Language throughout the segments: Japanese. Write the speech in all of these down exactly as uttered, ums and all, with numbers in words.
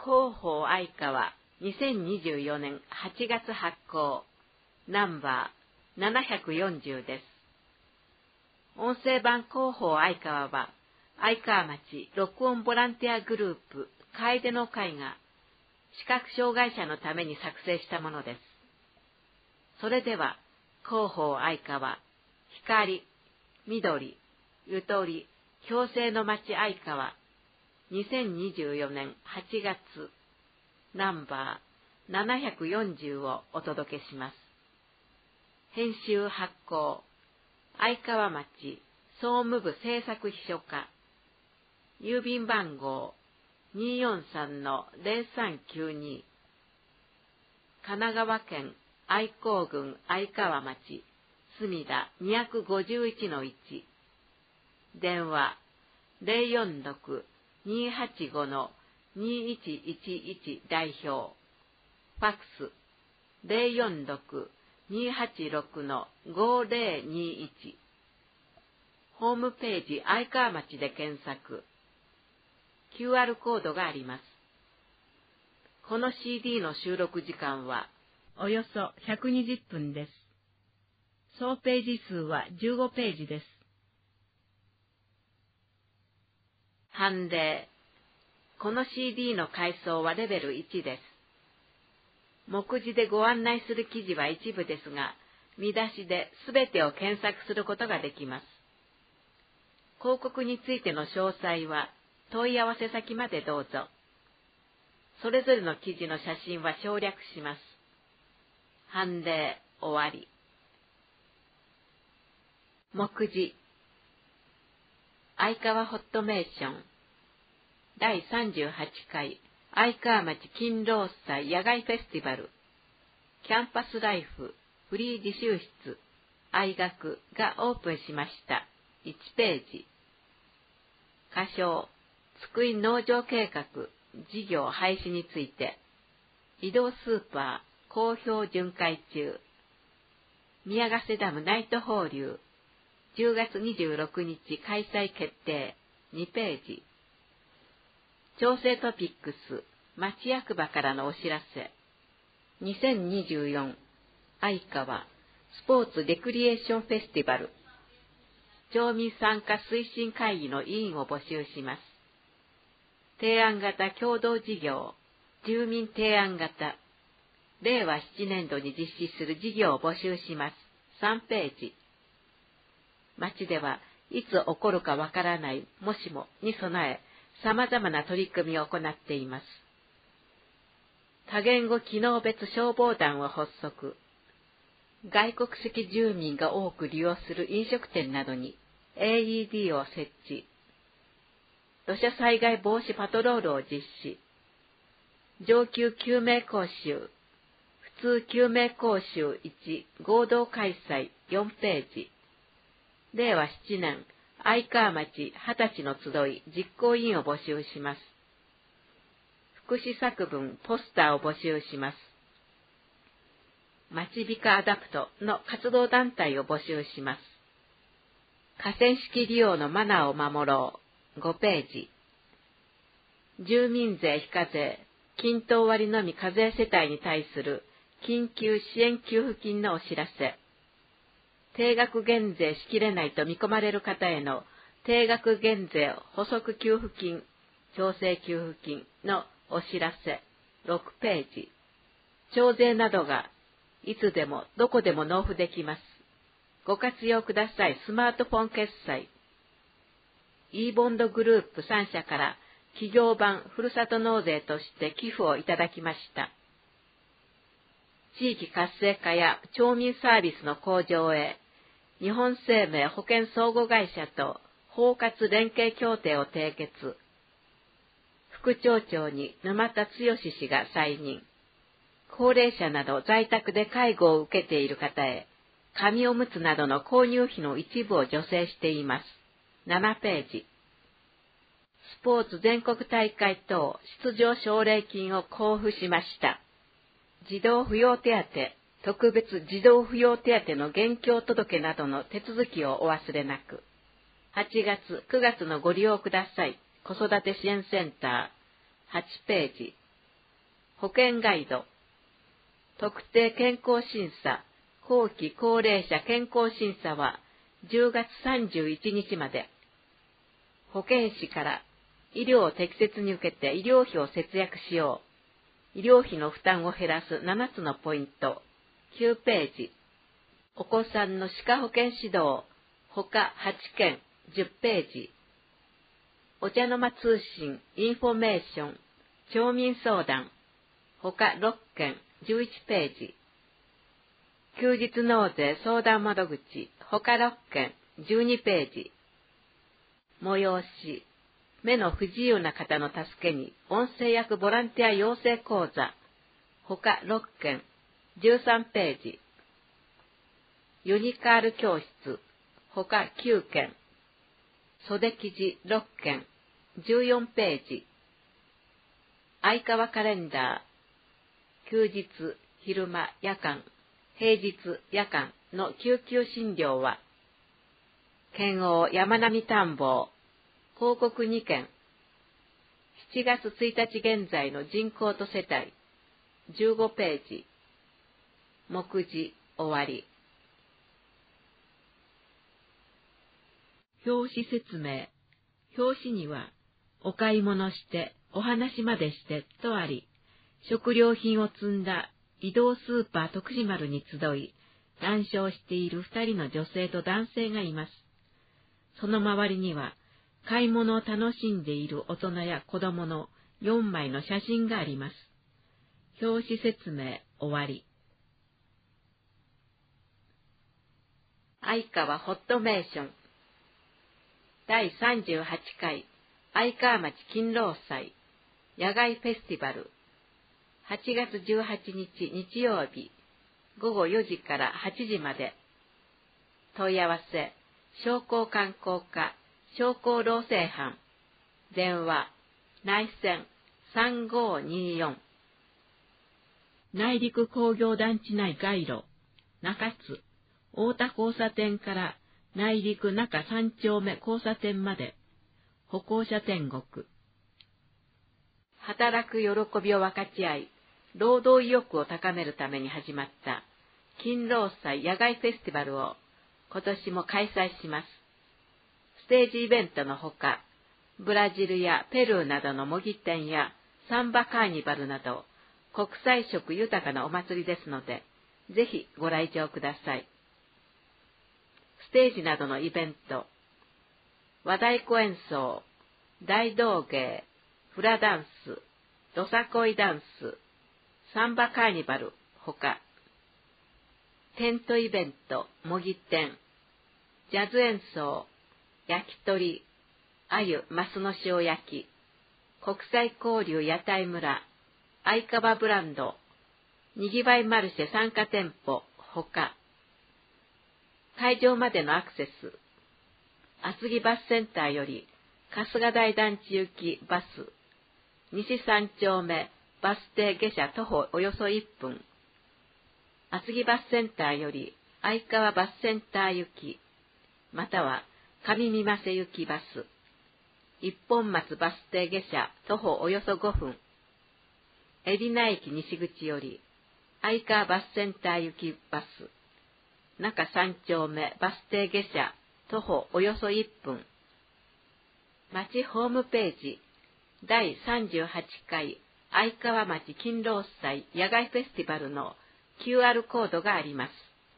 広報愛川にせんにじゅうよねんはちがつ発行ナンバーななひゃくよんじゅうです。音声版広報愛川は愛川町録音ボランティアグループ楓の会が視覚障害者のために作成したものです。それでは広報愛川光、緑、ゆとり、共生の町愛川にせんにじゅうよねんはちがつナンバーななひゃくよんじゅうをお届けします。編集発行愛川町総務部制作秘書課郵便番号 にーよんさんのぜろさんきゅうに 神奈川県愛甲郡愛川町墨田 にひゃくごじゅういちのいち 電話 ゼロよんろく にーはちご にいちいちいち 代表ファックス ゼロよんろく にーはちろく ごぜろにいちホームページ愛川町で検索 キューアール コードがあります。この シーディー の収録時間はおよそひゃくにじゅっぷんです。総ページ数はじゅうごページです。判例。この シーディー の階層はレベルいちです。目次でご案内する記事は一部ですが、見出しで全てを検索することができます。広告についての詳細は問い合わせ先までどうぞ。それぞれの記事の写真は省略します。判例終わり。目次愛川ホットメーションだいさんじゅうはちかい愛川町勤労祭野外フェスティバルキャンパスライフフリー自習室愛学がオープンしました。いちページ歌唱津久井農場計画事業廃止について移動スーパー好評巡回中宮ヶ瀬ダムナイト放流じゅうがつにじゅうろくにち開催決定にページ調整トピックス町役場からのお知らせにせんにじゅうよん愛川スポーツレクリエーションフェスティバル町民参加推進会議の委員を募集します。提案型共同事業住民提案型れいわななねんどに実施する事業を募集します。さんページ町ではいつ起こるかわからないもしもに備え様々な取り組みを行っています。多言語機能別消防団を発足。外国籍住民が多く利用する飲食店などに エーイーディー を設置。土砂災害防止パトロールを実施。上級救命講習。普通救命講習いち合同開催よんページ。れいわななねん愛川町はたちの集い実行委員を募集します。福祉作文ポスターを募集します。まちびかアダプトの活動団体を募集します。河川敷利用のマナーを守ろうごページ。住民税非課税均等割のみ課税世帯に対する緊急支援給付金のお知らせ。定額減税しきれないと見込まれる方への定額減税補足給付金、調整給付金のお知らせろくページ。徴税などがいつでもどこでも納付できます。ご活用ください。スマートフォン決済。e ボンドグループさんしゃから企業版ふるさと納税として寄付をいただきました。地域活性化や町民サービスの向上へ、日本生命保険相互会社と包括連携協定を締結。副町長に沼田剛氏が再任。高齢者など在宅で介護を受けている方へ、紙おむつなどの購入費の一部を助成しています。ななページ。スポーツ全国大会等出場奨励金を交付しました。児童扶養手当、特別児童扶養手当の現況届などの手続きをお忘れなく。はちがつ、くがつのご利用ください。子育て支援センター、はちページ。 保険ガイド、特定健康審査、後期高齢者健康審査はじゅうがつさんじゅういちにちまで。保健師から医療を適切に受けて医療費を節約しよう。医療費の負担を減らすななつのポイント、きゅうページ。お子さんの歯科保健指導、ほかはちけん、じゅっページ。お茶の間通信、インフォメーション、町民相談、ほかろっけん、じゅういちページ。休日納税相談窓口、ほかろっけん、じゅうにページ。催し、目の不自由な方の助けに音声訳ボランティア養成講座、ほかろっけん、じゅうさんページ。ユニカール教室、ほかきゅうけん。袖記事ろっけん、じゅうよんページ。相川カレンダー、休日、昼間、夜間、平日、夜間の救急診療は、県央山並探訪、広告にけん。しちがつついたち現在の人口と世帯、じゅうごページ。目次、終わり。表紙説明。表紙には、お買い物して、お話までしてとあり、食料品を積んだ移動スーパー徳島丸に集い、談笑している二人の女性と男性がいます。その周りには、買い物を楽しんでいる大人や子供のよんまいの写真があります。表紙説明終わり。相川ホットメーションだいさんじゅうはちかい相川町勤労祭野外フェスティバルはちがつじゅうはちにち日曜日ごごよじからはちじまで。問い合わせ商工観光課商工労政班電話内線さんごーにーよん。内陸工業団地内街路中津太田交差点から内陸中三丁目交差点まで歩行者天国。働く喜びを分かち合い、労働意欲を高めるために始まった勤労祭野外フェスティバルを今年も開催します。ステージイベントのほか、ブラジルやペルーなどの模擬店やサンバカーニバルなど国際色豊かなお祭りですので、ぜひご来場ください。ステージなどのイベント、和太鼓演奏、大道芸、フラダンス、どさこいダンス、サンバカーニバルほか、テントイベント、模擬店、ジャズ演奏、焼き鳥、鮎、マスの塩焼き、国際交流屋台村、相川ブランド、にぎわいマルシェ参加店舗ほか、会場までのアクセス、厚木バスセンターより春日台団地行きバス、西三丁目バス停下車徒歩およそいっぷん、厚木バスセンターより相川バスセンター行き、または上三増行きバス、一本松バス停下車徒歩およそごふん、海老名駅西口より相川バスセンター行きバス、中三丁目バス停下車徒歩およそいっぷん。町ホームページだいさんじゅうはちかい相川町勤労祭野外フェスティバルの キューアール コードがあります。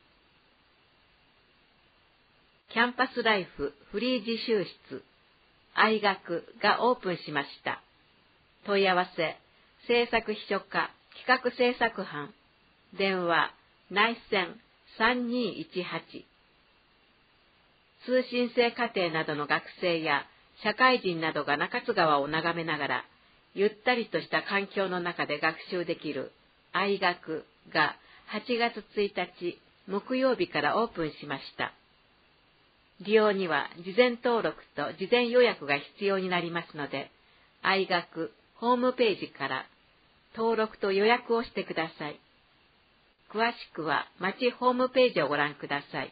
キャンパスライフフリー自習室愛学がオープンしました。問い合わせ制作秘書課企画制作班電話内線さんにーいちはち。通信制課程などの学生や社会人などが中津川を眺めながらゆったりとした環境の中で学習できる愛学がはちがつついたち木曜日からオープンしました。利用には事前登録と事前予約が必要になりますので、愛学ホームページから登録と予約をしてください。詳しくは町ホームページをご覧ください。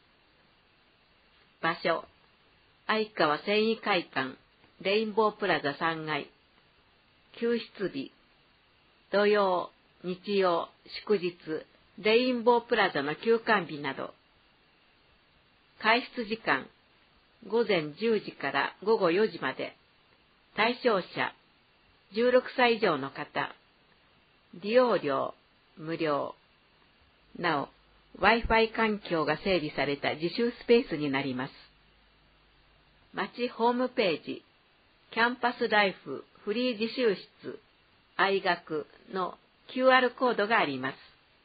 場所、相川繊維会館、レインボープラザさんがい。救出日、 土曜、日曜、祝日、レインボープラザの休館日など。外出時間、午前じゅうじから午後よじまで。対象者、じゅうろくさい以上の方。利用料、無料。なお、Wi-Fi 環境が整備された自習スペースになります。町ホームページ、キャンパスライフフリー自習室、愛学の キューアール コードがあります。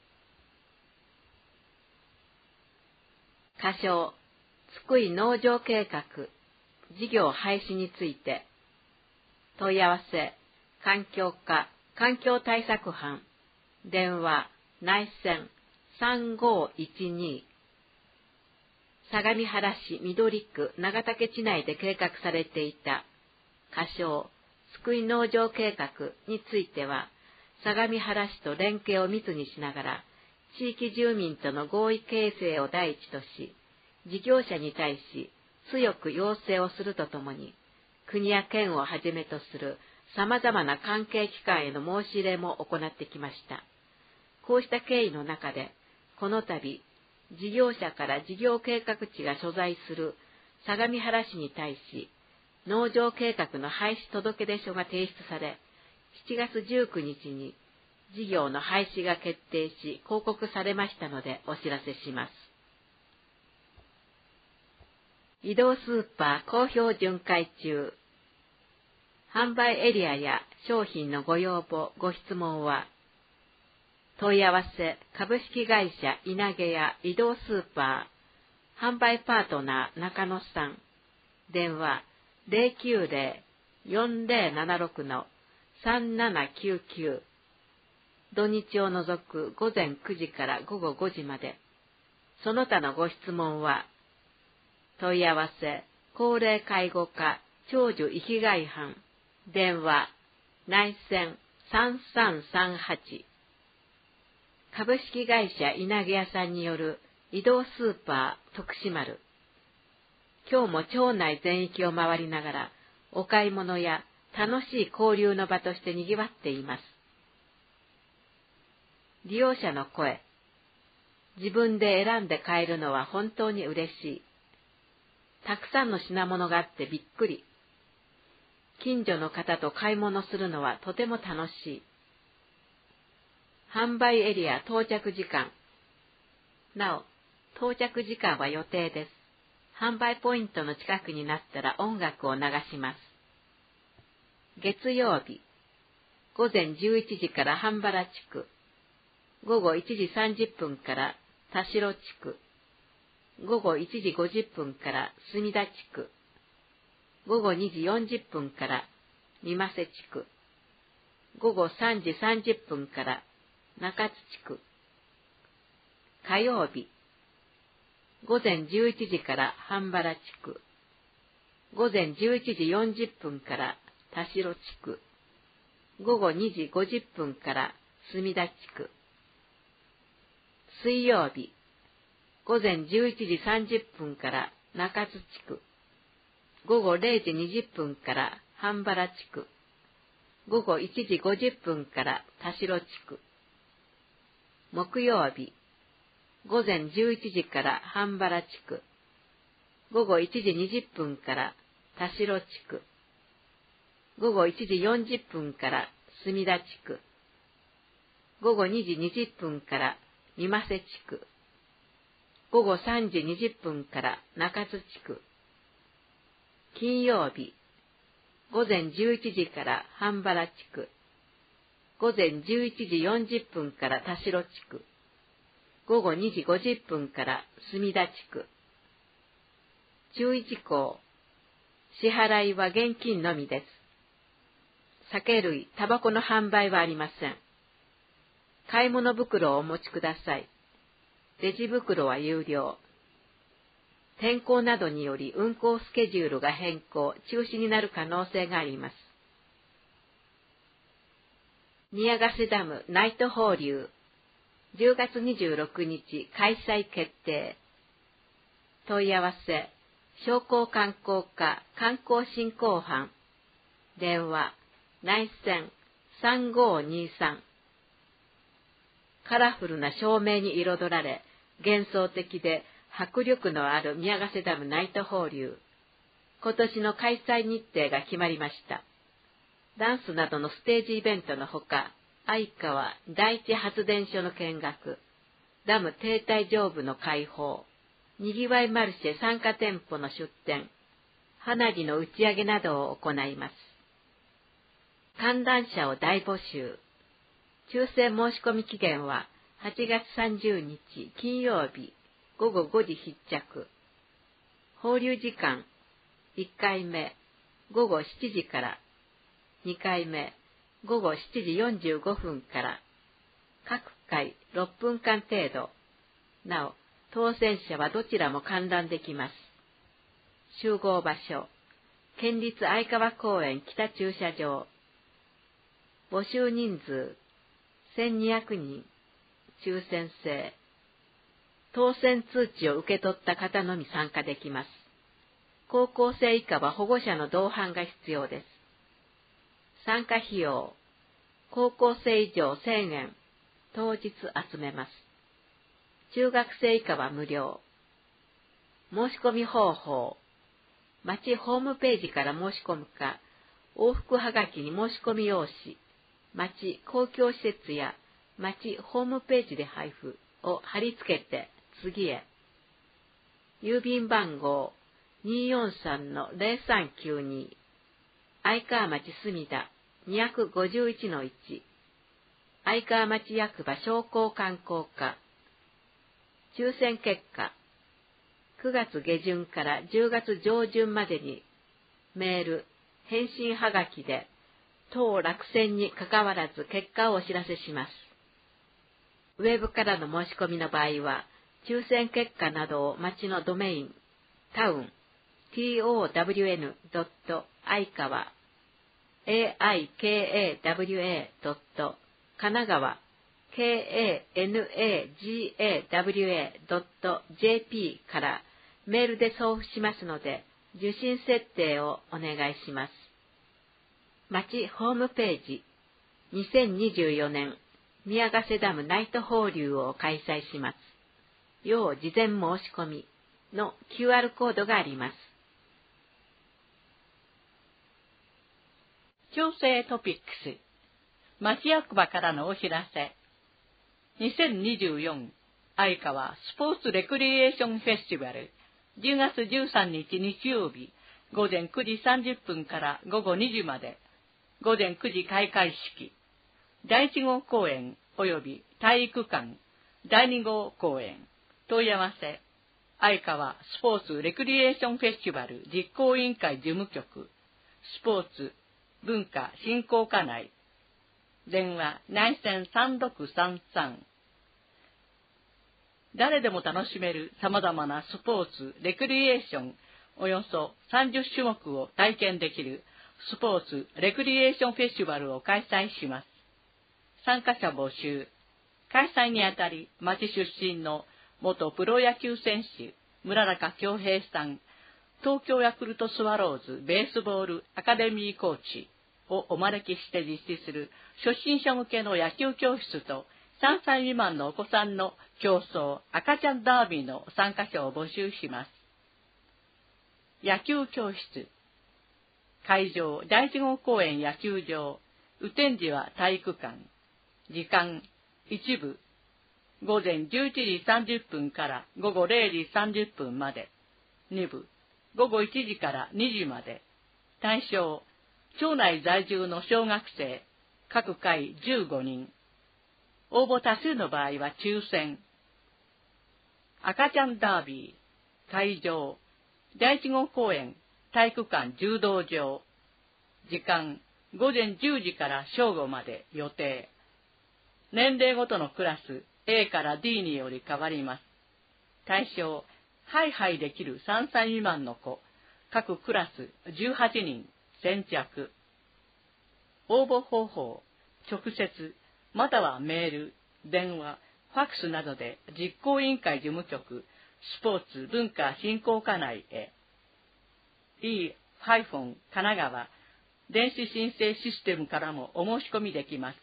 箇所、津久井農場計画、事業廃止について。問い合わせ、環境課、環境対策班、電話、内線、さんごいちに。相模原市緑区長竹地内で計画されていた、仮称、津久井農場計画については、相模原市と連携を密にしながら、地域住民との合意形成を第一とし、事業者に対し強く要請をするとともに、国や県をはじめとする様々な関係機関への申し入れも行ってきました。こうした経緯の中で、この度、事業者から事業計画地が所在する相模原市に対し、農場計画の廃止届出書が提出され、しちがつじゅうくにちに事業の廃止が決定し、報告されましたのでお知らせします。移動スーパー好評巡回中。販売エリアや商品のご要望、ご質問は、問い合わせ、株式会社稲毛屋移動スーパー、販売パートナー中野さん、電話 ゼロきゅうゼロ よんゼロななろく さんななきゅうきゅう、土日を除く午前くじから午後ごじまで。その他のご質問は、問い合わせ、高齢介護課長寿生きがい班、電話、内線さんさんさんはち。株式会社稲毛屋さんによる移動スーパー徳島丸。今日も町内全域を回りながら、お買い物や楽しい交流の場として賑わっています。利用者の声。自分で選んで買えるのは本当に嬉しい。たくさんの品物があってびっくり。近所の方と買い物するのはとても楽しい。販売エリア到着時間。なお、到着時間は予定です。販売ポイントの近くになったら音楽を流します。月曜日、ごぜんじゅういちじから半原地区、ごごいちじさんじゅっぷんから田代地区、ごごいちじごじゅっぷんから墨田地区、ごごにじよんじゅっぷんから三瀬地区、ごごさんじさんじゅっぷんから中津地区。火曜日、ごぜんじゅういちじから半原地区、ごぜんじゅういちじよんじゅっぷんから田代地区、ごごにじごじゅっぷんから墨田地区。水曜日、ごぜんじゅういちじさんじゅっぷんから中津地区、ごごれいじにじゅっぷんから半原地区、ごごいちじごじゅっぷんから田代地区。木曜日、ごぜんじゅういちじから半原地区、ごごいちじにじゅっぷんから田代地区、ごごいちじよんじゅっぷんから墨田地区、ごごにじにじゅっぷんから三瀬地区、ごごさんじにじゅっぷんから中津地区。金曜日、ごぜんじゅういちじから半原地区、ごぜんじゅういちじよんじゅっぷんから田代地区、ごごにじごじゅっぷんから墨田地区。注意事項。支払いは現金のみです。酒類、タバコの販売はありません。買い物袋をお持ちください。レジ袋は有料。天候などにより運行スケジュールが変更、中止になる可能性があります。宮ヶ瀬ダムナイト放流、じゅうがつにじゅうろくにち開催決定。問い合わせ、商工観光課観光振興班、電話、内線さんごにさんカラフルな照明に彩られ、幻想的で迫力のある宮ヶ瀬ダムナイト放流。今年の開催日程が決まりました。ダンスなどのステージイベントのほか、相川第一発電所の見学、ダム停滞上部の開放、にぎわいマルシェ参加店舗の出店、花火の打ち上げなどを行います。観覧車を大募集。抽選申し込み期限ははちがつさんじゅうにち金曜日ごごごじ必着。放流時間いっかいめごごしちじから、にかいめごごしちじよんじゅうごふんから、各回ろっぷんかん程度。なお、当選者はどちらも観覧できます。集合場所、県立相川公園北駐車場。募集人数、せんにひゃくにん、抽選制。当選通知を受け取った方のみ参加できます。高校生以下は保護者の同伴が必要です。参加費用、高校生以上せんえん、当日集めます。中学生以下は無料。申し込み方法、町ホームページから申し込むか、往復はがきに申し込み用紙、町公共施設や町ホームページで配布を貼り付けて次へ。郵便番号 にーよんさんのぜろさんきゅうに、相川町墨田 にひゃくごじゅういちのいち、相川町役場商工観光課。抽選結果、くがつげじゅんからじゅうがつ上旬までにメール、返信はがきで当落選にかかわらず結果をお知らせします。ウェブからの申し込みの場合は、抽選結果などを町のドメイン、タウン、town.相川、aikAWA. 神奈川、kanagawa.jp からメールで送付しますので、受信設定をお願いします。町ホームページ、にせんにじゅうよねん宮ヶ瀬ダムナイト放流を開催します。要事前申し込みの キューアール コードがあります。 調整トピックス、町役場からのお知らせ。にせんにじゅうよん相川スポーツレクリエーションフェスティバル、じゅうがつじゅうさんにち日曜日、ごぜんくじさんじゅっぷんからごごにじまで、ごぜんくじ開会式、だいいち号公園及び体育館、だいに号公園、問い合わせ、相川スポーツレクリエーションフェスティバル実行委員会事務局、スポーツ文化振興課内、電話内線さんろくさんさん。誰でも楽しめる様々なスポーツ、レクリエーション、およそさんじゅっしゅもくを体験できるスポーツ、レクリエーションフェスティバルを開催します。参加者募集。開催にあたり、町出身の元プロ野球選手、村中恭平さん、東京ヤクルトスワローズベースボールアカデミーコーチをお招きして実施する初心者向けの野球教室とさんさい未満のお子さんの競争赤ちゃんダービーの参加者を募集します。野球教室。会場だいいち号公園野球場、雨天時は体育館。時間一部ごぜんじゅういちじさんじゅっぷんからごごれいじさんじゅっぷんまで、に部ごごいちじからにじまで。対象町内在住の小学生、各回じゅうごにん。応募多数の場合は抽選。赤ちゃんダービー。会場だいいち号公園体育館柔道場。時間ごぜんじゅうじから正午まで予定。年齢ごとのクラス エー から ディー により変わります。対象ハイハイできるさんさい未満の子、各クラスじゅうはちにん、先着。応募方法、直接、またはメール、電話、ファックスなどで実行委員会事務局、スポーツ文化振興課内へ。e- 神奈川、電子申請システムからもお申し込みできます。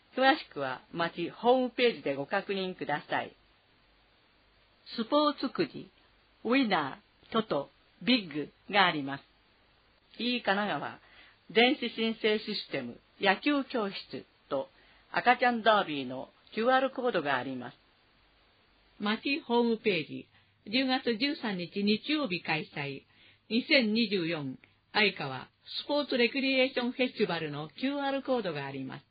詳しくは町ホームページでご確認ください。スポーツくじ、ウィナー、トト、ビッグがあります。E 神奈川、電子申請システム、野球教室と赤ちゃんダービーの キューアール コードがあります。町ホームページ、じゅうがつじゅうさんにち日曜日開催、にせんにじゅうよん相川スポーツレクリエーションフェスティバルの キューアール コードがあります。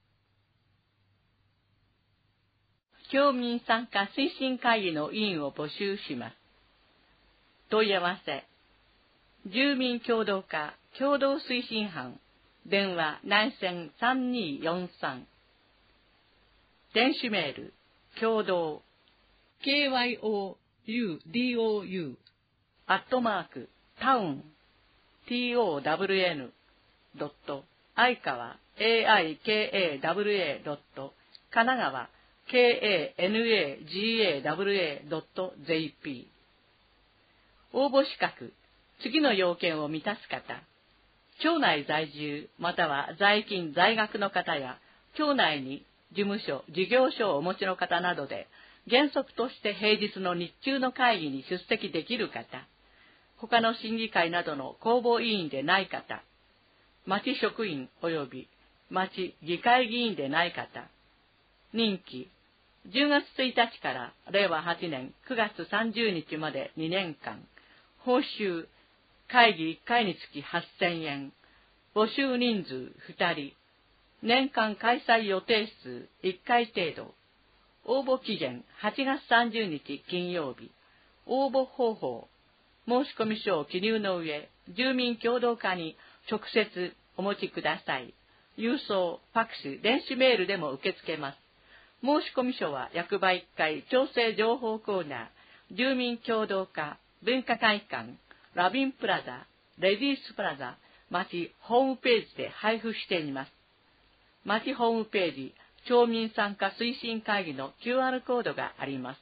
町民参加推進会議の委員を募集します。問い合わせ、住民協働課共同推進班、電話内線さんにーよんさん、電子メール、共同、ケーワイオーユーディーオーユー、アットマーク、タウン、トウン、ドット、相川、エーアイケーエーダブリューエー ドット、神奈川、ケーエーエヌエージーエーダブリューエー ドット ジェーピー。応募資格、次の要件を満たす方、町内在住または在勤在学の方や、町内に事務所、事業所をお持ちの方などで、原則として平日の日中の会議に出席できる方、他の審議会などの公募委員でない方、町職員及び町議会議員でない方、任期、じゅうがつついたちかられいわはちねんくがつさんじゅうにちまでにねんかん、報酬、会議いっかいにつきはっせんえん、募集人数ふたり、年間開催予定数いっかい程度、応募期限はちがつさんじゅうにち金曜日、応募方法、申込書を記入の上、住民協働課に直接お持ちください。郵送、ファクス、電子メールでも受け付けます。申込書は役場いっかい調整情報コーナー、住民協働課、文化会館、ラビンプラザ、レディースプラザ、町ホームページで配布しています。町ホームページ、町民参加推進会議の キューアール コードがあります。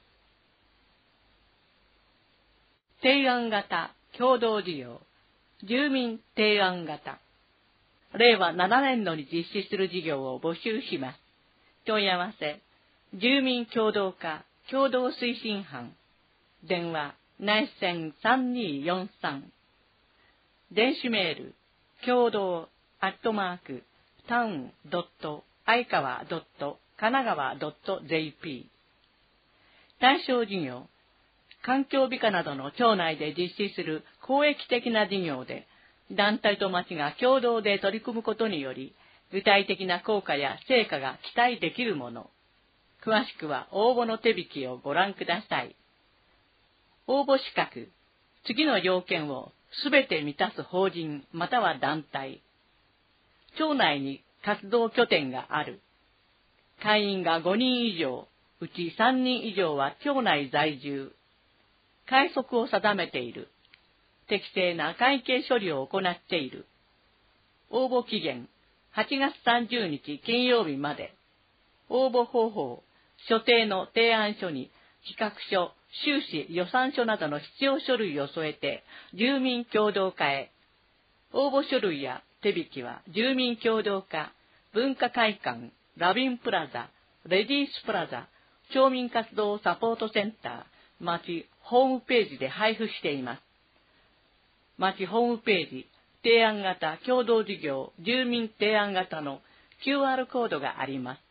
提案型共同事業、住民提案型、れいわななねん度に実施する事業を募集します。問い合わせ、住民協働課共同推進班、電話内線さんにーよんさん、電子メール、共同アットマーク、タウンドット相川ドット神奈川ドット ジェーピー。対象事業、環境美化などの町内で実施する公益的な事業で、団体と町が共同で取り組むことにより、具体的な効果や成果が期待できるもの。詳しくは応募の手引きをご覧ください。応募資格、次の要件をすべて満たす法人または団体。町内に活動拠点がある。会員がごにん以上、うちさんにん以上は町内在住。会則を定めている。適正な会計処理を行っている。応募期限、はちがつさんじゅうにち金曜日まで。応募方法、所定の提案書に企画書、収支予算書などの必要書類を添えて住民協働課へ。応募書類や手引きは住民協働課、文化会館、ラビンプラザ、レディースプラザ、町民活動サポートセンター、町ホームページで配布しています。町ホームページ、提案型共同事業住民提案型の キューアール コードがあります。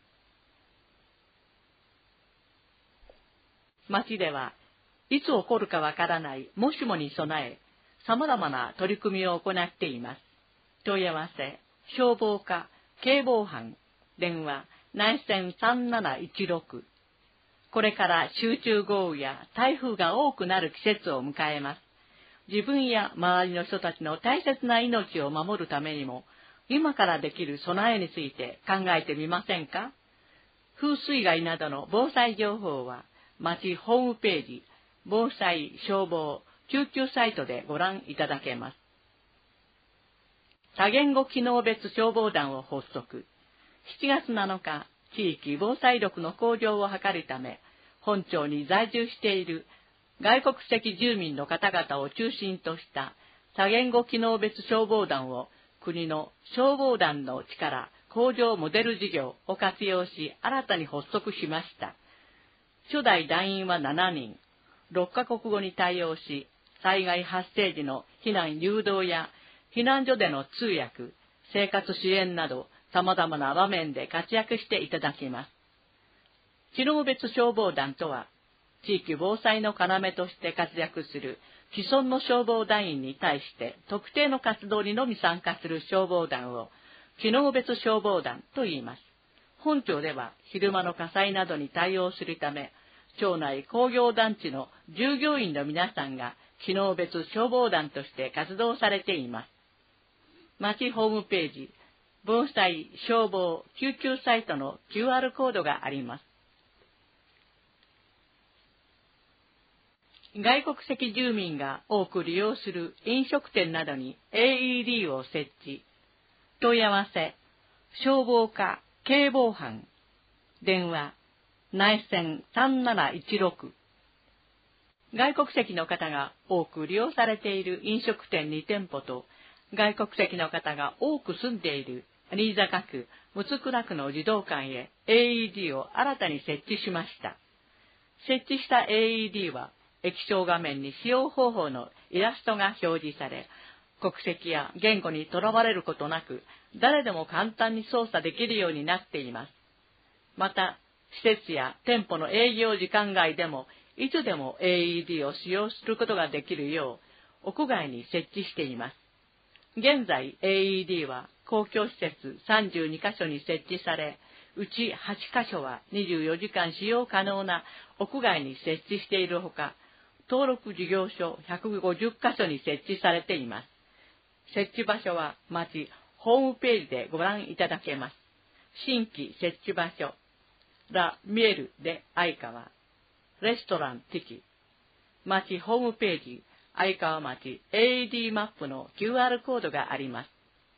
町ではいつ起こるかわからないもしもに備え、様々な取り組みを行っています。問い合わせ、消防課、警防班、電話、内線さんなないちろく。これから集中豪雨や台風が多くなる季節を迎えます。自分や周りの人たちの大切な命を守るためにも、今からできる備えについて考えてみませんか？風水害などの防災情報は、町ホームページ、防災、消防、救急サイトでご覧いただけます。多言語機能別消防団を発足。しちがつなのか、地域防災力の向上を図るため、本町に在住している外国籍住民の方々を中心とした多言語機能別消防団を国の消防団の力工場モデル事業を活用し新たに発足しました。初代団員はしちにん、ろっカ国語に対応し、災害発生時の避難誘導や避難所での通訳、生活支援など様々な場面で活躍していただきます。機能別消防団とは、地域防災の要として活躍する既存の消防団員に対して特定の活動にのみ参加する消防団を機能別消防団と言います。本庁では昼間の火災などに対応するため、町内工業団地の従業員の皆さんが機能別消防団として活動されています。町ホームページ、防災、消防、救急サイトの キューアール コードがあります。外国籍住民が多く利用する飲食店などに エーイーディー を設置。問い合わせ、消防課、警防班、電話、内線さんなないちろく。外国籍の方が多く利用されている飲食店に店舗と、外国籍の方が多く住んでいる新坂区、六倉区の児童館へ エーイーディー を新たに設置しました。設置した エーイーディー は、液晶画面に使用方法のイラストが表示され、国籍や言語にとらわれることなく、誰でも簡単に操作できるようになっています。また、施設や店舗の営業時間外でも、いつでも エーイーディー を使用することができるよう、屋外に設置しています。現在 エーイーディー は公共施設さんじゅうにカ所に設置され、うちはちカ所はにじゅうよじかん使用可能な屋外に設置しているほか、登録事業所ひゃくごじゅっカ所に設置されています。設置場所は町ホームページでご覧いただけます。新規設置場所、ラ・ミエルで相川、レストランティキ、町ホームページ、相川町 エーイーディー マップの キューアール コードがあります。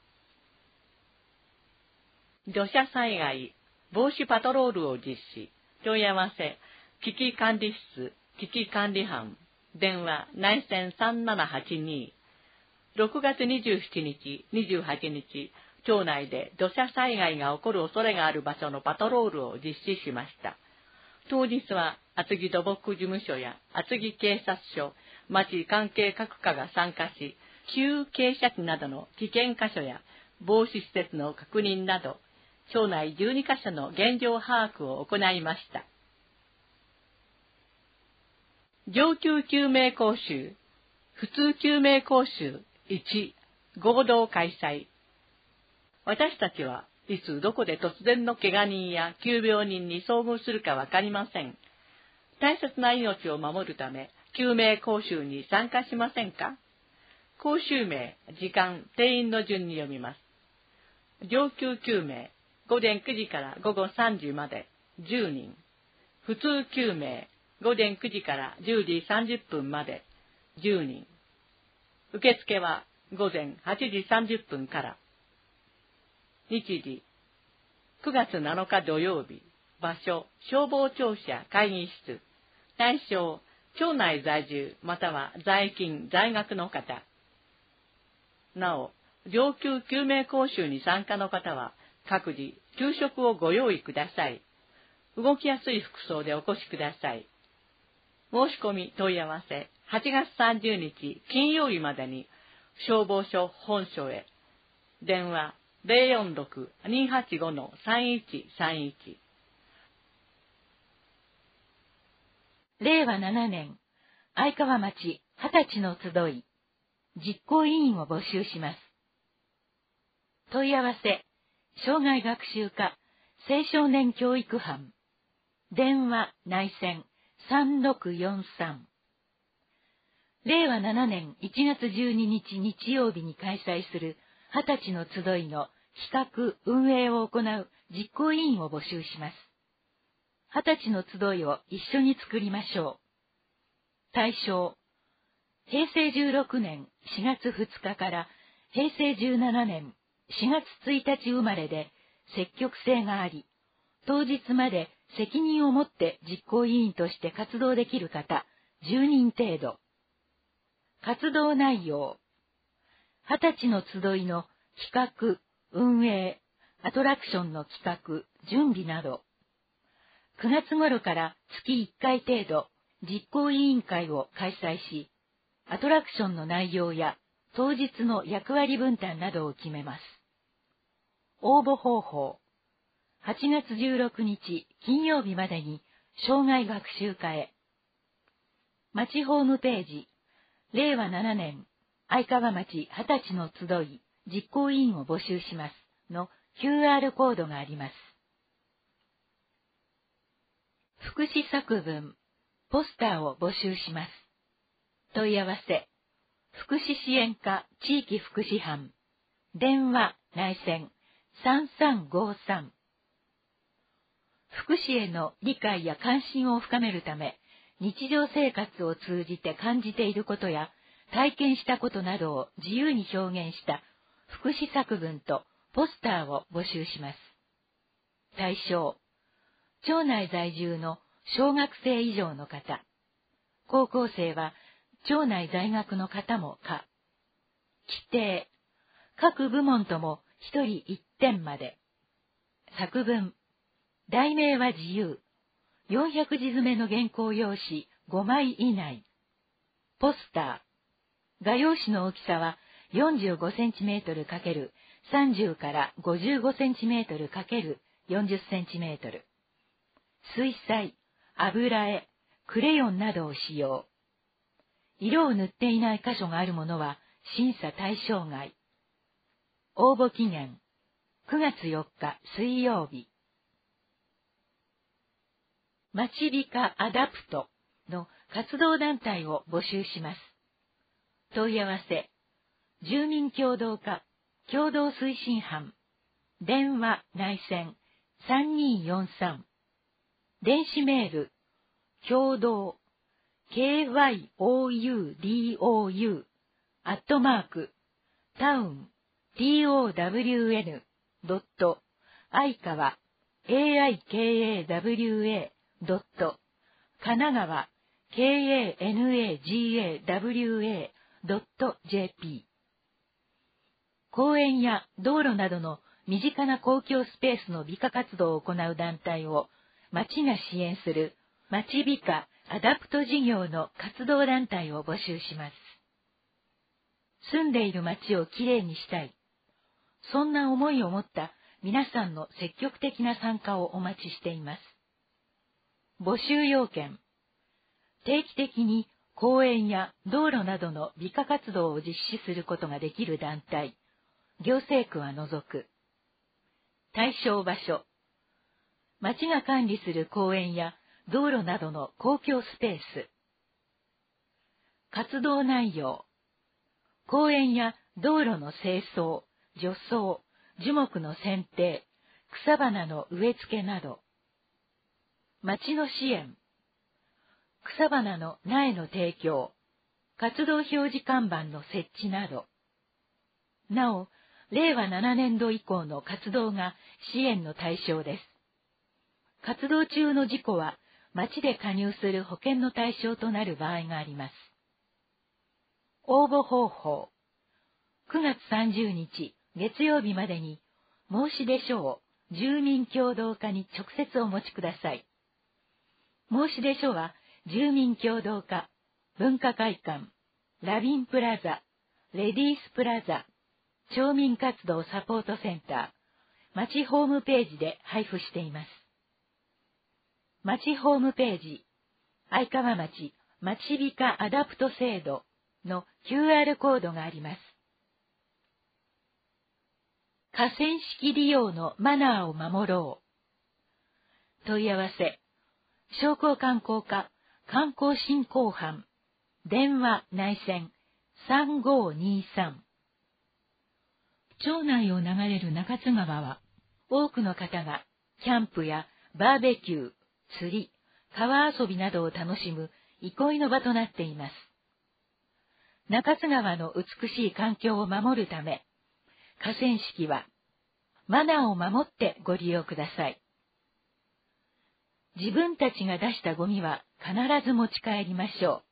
土砂災害防止パトロールを実施。問い合わせ、危機管理室、危機管理班、電話、内線さんななはちに。ろくがつにじゅうしちにち、にじゅうはちにち、町内で土砂災害が起こる恐れがある場所のパトロールを実施しました。当日は、厚木土木事務所や厚木警察署、町関係各課が参加し、急傾斜地などの危険箇所や防止施設の確認など、町内じゅうにカ所の現状把握を行いました。上級救命講習、普通救命講習いち、合同開催。私たちはいつどこで突然の怪我人や急病人に遭遇するかわかりません。大切な命を守るため、救命講習に参加しませんか？講習名、時間、定員の順に読みます。上級救命、午前くじから午後さんじまでじゅうにん。普通救命、午前くじからじゅうじさんじゅっぷんまでじゅうにん。受付は午前はちじさんじゅっぷんから。日時、くがつなのか土曜日。場所、消防庁舎会議室。対象、町内在住または在勤在学の方。なお、上級救命講習に参加の方は、各自昼食をご用意ください。動きやすい服装でお越しください。申し込み問い合わせ、はちがつさんじゅうにち金曜日までに、消防署本所へ。電話、ゼロよんろく にはちご さんいちさんいち。 れいわななねん、相川町はたちの集い、実行委員を募集します。問い合わせ、生涯学習課青少年教育班、電話内線さんろくよんさん。れいわななねんいちがつじゅうににち日曜日に開催するはたちの集いの企画運営を行う実行委員を募集します。はたちの集いを一緒に作りましょう。対象、へいせいじゅうろくねんしがつふつかからへいせいじゅうななねんしがつついたち生まれで積極性があり、当日まで責任を持って実行委員として活動できる方じゅうにん程度。活動内容、はたちの集いの企画、運営、 アトラクションの企画、準備など、くがつ頃から月いっかい程度実行委員会を開催し、アトラクションの内容や当日の役割分担などを決めます。応募方法。はちがつじゅうろくにち金曜日までに生涯学習課へ。町ホームページ、れいわななねん愛川町はたちの集い実行委員を募集しますの キューアール コードがあります。福祉作文、ポスターを募集します。問い合わせ、福祉支援課地域福祉班、電話内線さんさんごさん。福祉への理解や関心を深めるため、日常生活を通じて感じていることや体験したことなどを自由に表現した福祉作文とポスターを募集します。対象、町内在住の小学生以上の方、高校生は町内在学の方も可。規定、各部門とも一人一点まで。作文、題名は自由。よんひゃくじづめの原稿用紙ごまい以内。ポスター、画用紙の大きさはよんじゅうごセンチメートルかけるさんじゅうからごじゅうごセンチメートルかけるよんじゅっセンチメートル。水彩、油絵、クレヨンなどを使用。色を塗っていない箇所があるものは審査対象外。応募期限、くがつよっか水曜日。まちびかアダプトの活動団体を募集します。問い合わせ、住民協働課共同推進班、電話内線さんにーよんさん、電子メール、共同、ケーワイオーユーディーオーユー、アットマーク、タウン、ティーオーダブリューエヌ、ドット、愛川、エーアイケーエーダブリューエー、ドット、神奈川、ケーエーエヌエージーエーダブリューエー、ドット、ジェーピー。公園や道路などの身近な公共スペースの美化活動を行う団体を町が支援する町美化アダプト事業の活動団体を募集します。住んでいる町をきれいにしたい。そんな思いを持った皆さんの積極的な参加をお待ちしています。募集要件。定期的に公園や道路などの美化活動を実施することができる団体、行政区は除く。対象場所。町が管理する公園や道路などの公共スペース。活動内容。公園や道路の清掃、除草、樹木の剪定、草花の植え付けなど。町の支援。草花の苗の提供、活動表示看板の設置など。なお、れいわななねんど以降の活動が支援の対象です。活動中の事故は、町で加入する保険の対象となる場合があります。応募方法。くがつさんじゅうにち月曜日までに申し出書を住民協働課に直接お持ちください。申し出書は住民協働課、文化会館、ラビンプラザ、レディースプラザ、町民活動サポートセンター、町ホームページで配布しています。町ホームページ、愛川町町美化アダプト制度の キューアール コードがあります。河川敷利用のマナーを守ろう。問い合わせ、商工観光課観光振興班、電話内線さんごーにーさん。町内を流れる中津川は、多くの方がキャンプやバーベキュー、釣り、川遊びなどを楽しむ憩いの場となっています。中津川の美しい環境を守るため、河川敷はマナーを守ってご利用ください。自分たちが出したゴミは必ず持ち帰りましょ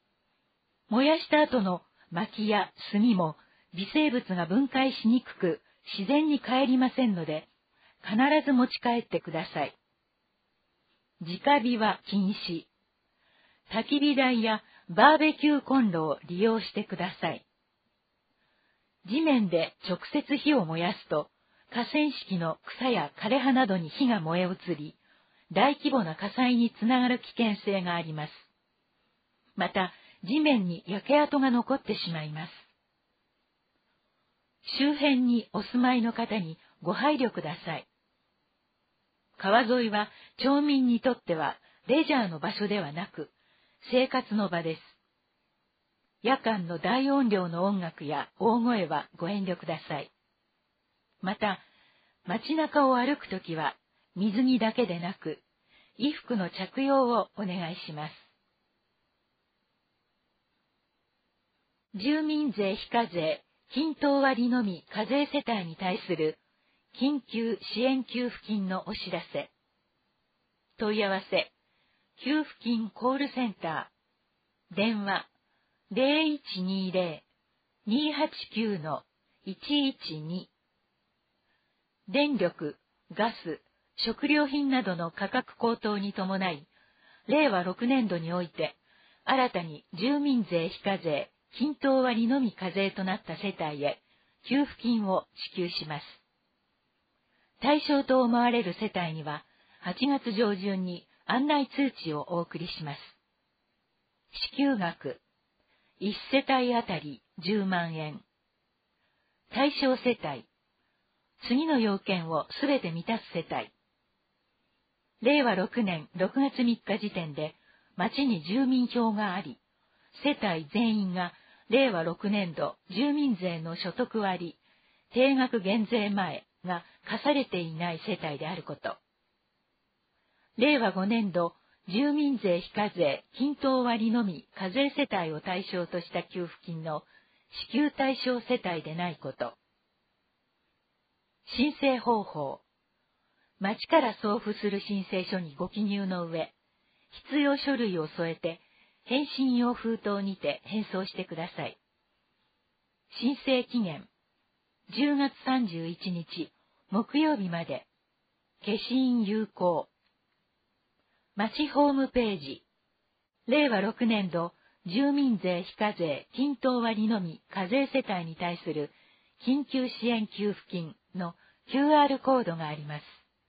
う。燃やした後の薪や炭も微生物が分解しにくく自然に帰りませんので、必ず持ち帰ってください。直火は禁止。焚き火台やバーベキューコンロを利用してください。地面で直接火を燃やすと、河川敷の草や枯れ葉などに火が燃え移り、大規模な火災につながる危険性があります。また、地面に焼け跡が残ってしまいます。周辺にお住まいの方にご配慮ください。川沿いは町民にとってはレジャーの場所ではなく、生活の場です。夜間の大音量の音楽や大声はご遠慮ください。また、街中を歩くときは、水着だけでなく、衣服の着用をお願いします。住民税非課税、均等割のみ課税世帯に対する緊急支援給付金のお知らせ。問い合わせ、給付金コールセンター、電話、ゼロいちにゼロ にーはちきゅう のいちいちに。電力、ガス、食料品などの価格高騰に伴い、れいわろくねんどにおいて、新たに住民税非課税、均等割のみ課税となった世帯へ、給付金を支給します。対象と思われる世帯には、はちがつ上旬に案内通知をお送りします。支給額、いち世帯あたりじゅうまんえん。対象世帯、次の要件をすべて満たす世帯。れいわろくねんろくがつみっか時点で、町に住民票があり、世帯全員がれいわろくねんど住民税の所得割、定額減税前が課されていない世帯であること。れいわごねんど住民税非課税均等割のみ課税世帯を対象とした給付金の支給対象世帯でないこと。申請方法。町から送付する申請書にご記入の上、必要書類を添えて、返信用封筒にて返送してください。申請期限、じゅうがつさんじゅういちにち、木曜日まで。消印有効。町ホームページ。れいわろくねんど住民税非課税均等割のみ課税世帯に対する緊急支援給付金の キューアール コードがあります。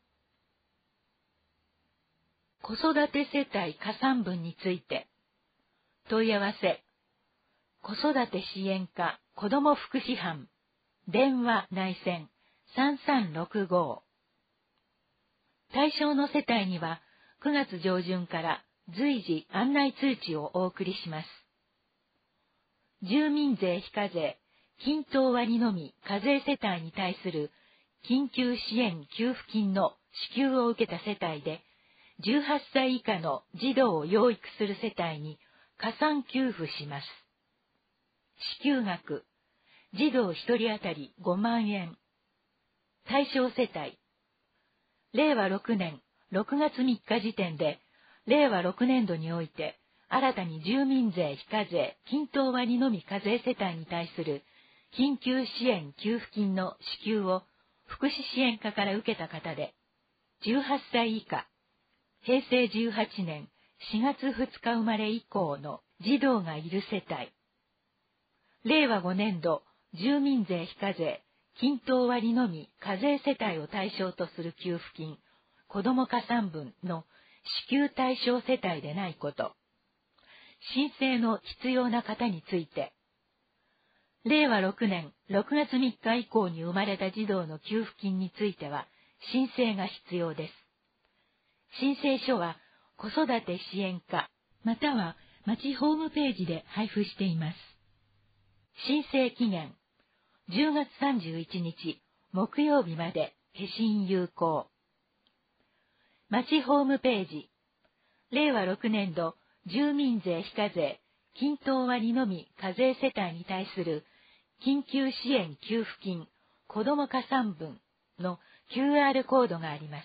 子育て世帯加算分について。問い合わせ。子育て支援課子ども福祉班。電話内線さんさんろくご。対象の世帯にはくがつ上旬から随時案内通知をお送りします。住民税非課税均等割のみ課税世帯に対する緊急支援給付金の支給を受けた世帯で、じゅうはっさい以下の児童を養育する世帯に加算給付します。支給額、児童ひとり当たりごまんえん。対象世帯、れいわろくねんろくがつみっか時点で、れいわろくねんどにおいて、新たに住民税非課税均等割のみ課税世帯に対する緊急支援給付金の支給を福祉支援課から受けた方で、じゅうはっさい以下、へいせいじゅうはちねんしがつふつか生まれ以降の児童がいる世帯。れいわごねんど住民税非課税均等割のみ課税世帯を対象とする給付金、子ども加算分の支給対象世帯でないこと。申請の必要な方について、れいわろくねんろくがつみっか以降に生まれた児童の給付金については申請が必要です。申請書は子育て支援課または町ホームページで配布しています。申請期限、じゅうがつさんじゅういちにち木曜日まで消印有効。町ホームページ、れいわろくねんど住民税非課税均等割のみ課税世帯に対する緊急支援給付金子ども加算分の キューアール コードがあります。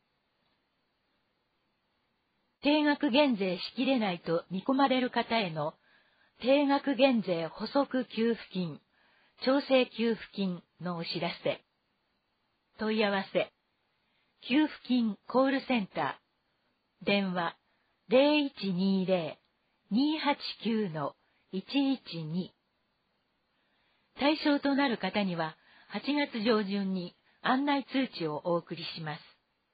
定額減税しきれないと見込まれる方への定額減税補足給付金、調整給付金のお知らせ。 問い合わせ、給付金コールセンター、電話 ゼロいちにゼロ にーはちきゅう いちいちに。対象となる方にははちがつ上旬に案内通知をお送りします。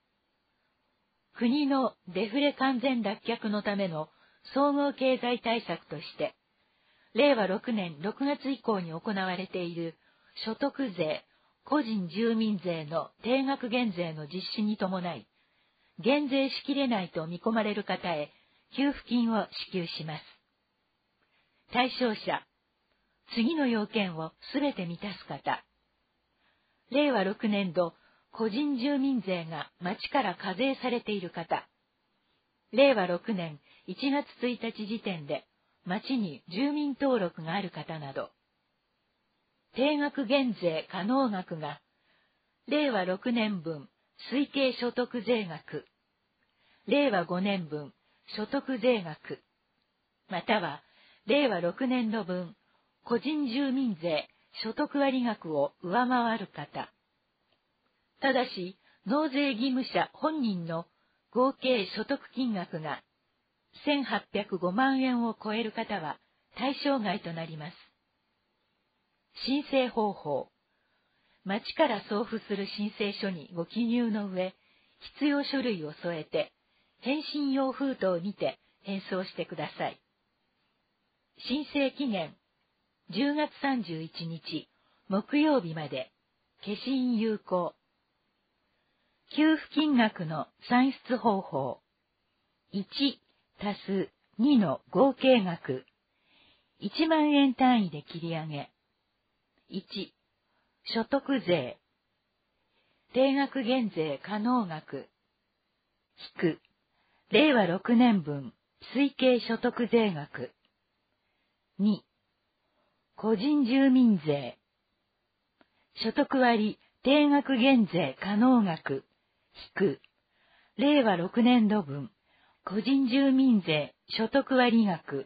国のデフレ完全脱却のための総合経済対策として、れいわろくねんろくがつ以降に行われている所得税、個人住民税の定額減税の実施に伴い、減税しきれないと見込まれる方へ給付金を支給します。対象者、次の要件をすべて満たす方。れいわろくねん度個人住民税が町から課税されている方。れいわろくねんいちがつついたち時点で町に住民登録がある方など。定額減税可能額がれいわろくねんぶん推計所得税額、れいわごねんぶん所得税額、またはれいわろくねん度分個人住民税所得割額を上回る方。ただし、納税義務者本人の合計所得金額がせんはっぴゃくごまんえんを超える方は対象外となります。申請方法。町から送付する申請書にご記入の上、必要書類を添えて、返信用封筒にて返送してください。申請期限、じゅうがつさんじゅういちにち、木曜日まで、消印有効。給付金額の算出方法。いちたすにの合計額。いちまんえん単位で切り上げ。いち、所得税。定額減税可能額。引く。れいわろくねんぶん推計所得税額。に、個人住民税。所得割定額減税可能額。引く。れいわろくねん度分個人住民税所得割額。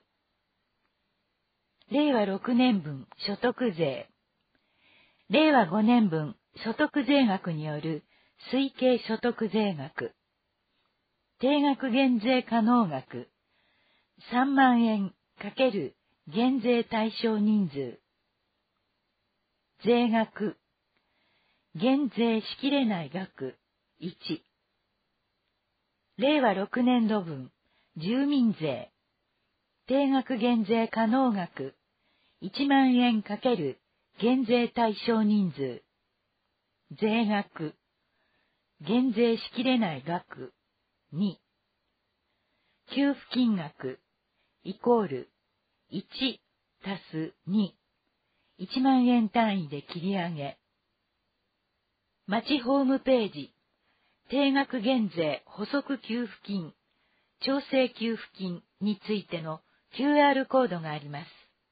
れいわろくねんぶん所得税。れいわごねんぶん所得税額による推計所得税額。定額減税可能額。さんまんえん×減税対象人数。税額。減税しきれない額。いち。れいわろくねん度分住民税。定額減税可能額。いちまんえん×減税対象人数。税額。減税しきれない額。に。給付金額。イコール。いちたすに。いちまんえん単位で切り上げ。町ホームページ。定額減税補足給付金、調整給付金についての キューアール コードがあります。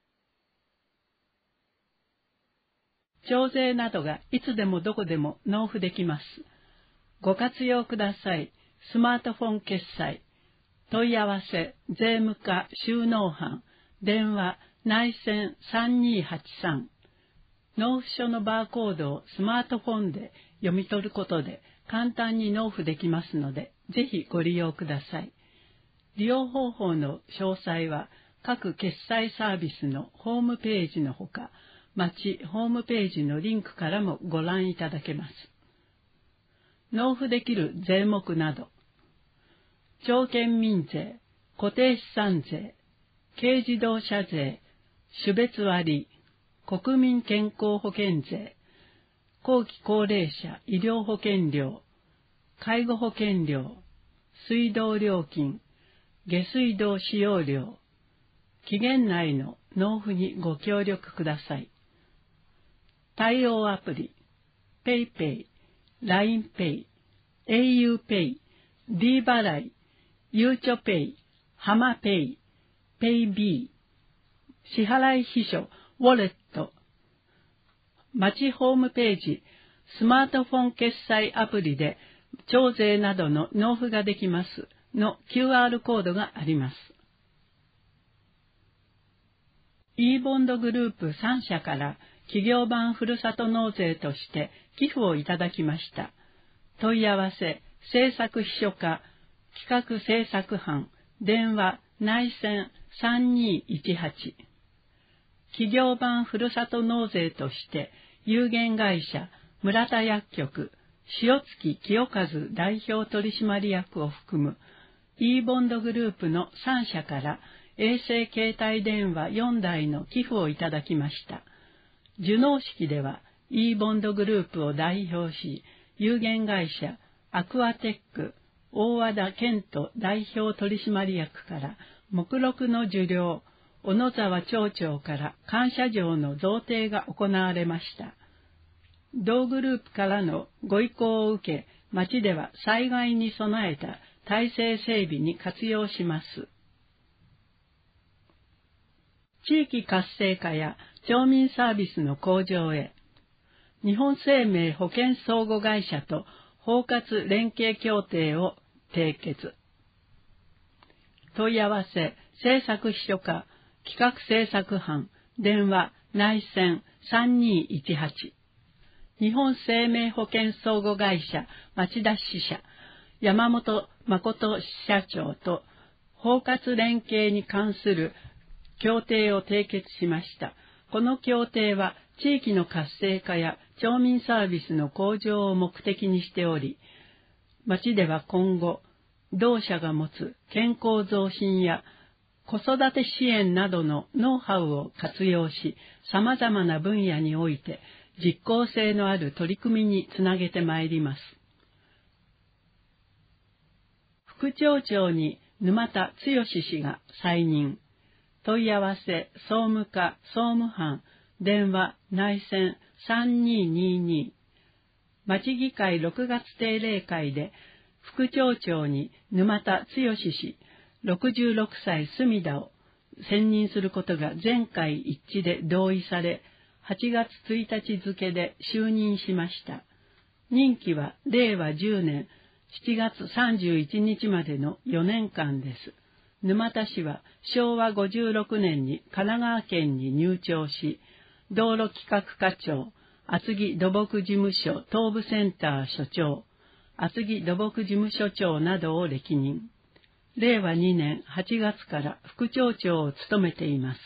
徴税などがいつでもどこでも納付できます。ご活用ください。スマートフォン決済。問い合わせ、税務課収納班、電話、内線さんにーはちさん。納付書のバーコードをスマートフォンで読み取ることで簡単に納付できますので、ぜひご利用ください。利用方法の詳細は各決済サービスのホームページのほか、町ホームページのリンクからもご覧いただけます。納付できる税目など、町県民税、固定資産税、軽自動車税、種別割、国民健康保険税、後期高齢者医療保険料、介護保険料、水道料金、下水道使用料、期限内の納付にご協力ください。対応アプリ、PayPay、ラインペイ、auPay、D 払い、ゆうちょペイ、ハマペイ、ペイビー、支払い秘書、ウォレット、町ホームページ、スマートフォン決済アプリで徴税などの納付ができますの キューアール コードがあります。e ボンドグループさん社から企業版ふるさと納税として寄付をいただきました。問い合わせ、政策秘書課、企画政策班、電話、内線さんにいちはち。企業版ふるさと納税として有限会社、村田薬局、塩月清和代表取締役を含む e ボンドグループのさん社から衛星携帯電話よんだいの寄付をいただきました。受納式では e ボンドグループを代表し、有限会社アクアテック大和田健人代表取締役から目録の受領、小野沢町長から感謝状の贈呈が行われました。同グループからのご意向を受け、町では災害に備えた体制整備に活用します。地域活性化や町民サービスの向上へ、日本生命保険相互会社と包括連携協定を締結。問い合わせ、政策秘書課、企画政策班、電話、内線さんにいちはち。日本生命保険相互会社町田支社、山本誠支社長と包括連携に関する協定を締結しました。この協定は地域の活性化や町民サービスの向上を目的にしており、町では今後、同社が持つ健康増進や子育て支援などのノウハウを活用し、様々な分野において実効性のある取り組みにつなげてまいります。副町長に沼田剛氏が再任。問い合わせ、総務課、総務班、電話、内線さんにいにいに。町議会ろくがつ定例会で、副町長に沼田剛氏、ろくじゅうろくさい隅田を選任することが全会一致で同意され、はちがつついたち付で就任しました。任期はれいわじゅうねんしちがつさんじゅういちにちまでのよねんかんです。沼田氏はしょうわごじゅうろくねんに神奈川県に入庁し、道路企画課長、厚木土木事務所東部センター所長、厚木土木事務所長などを歴任。れいわにねんはちがつから副町長を務めています。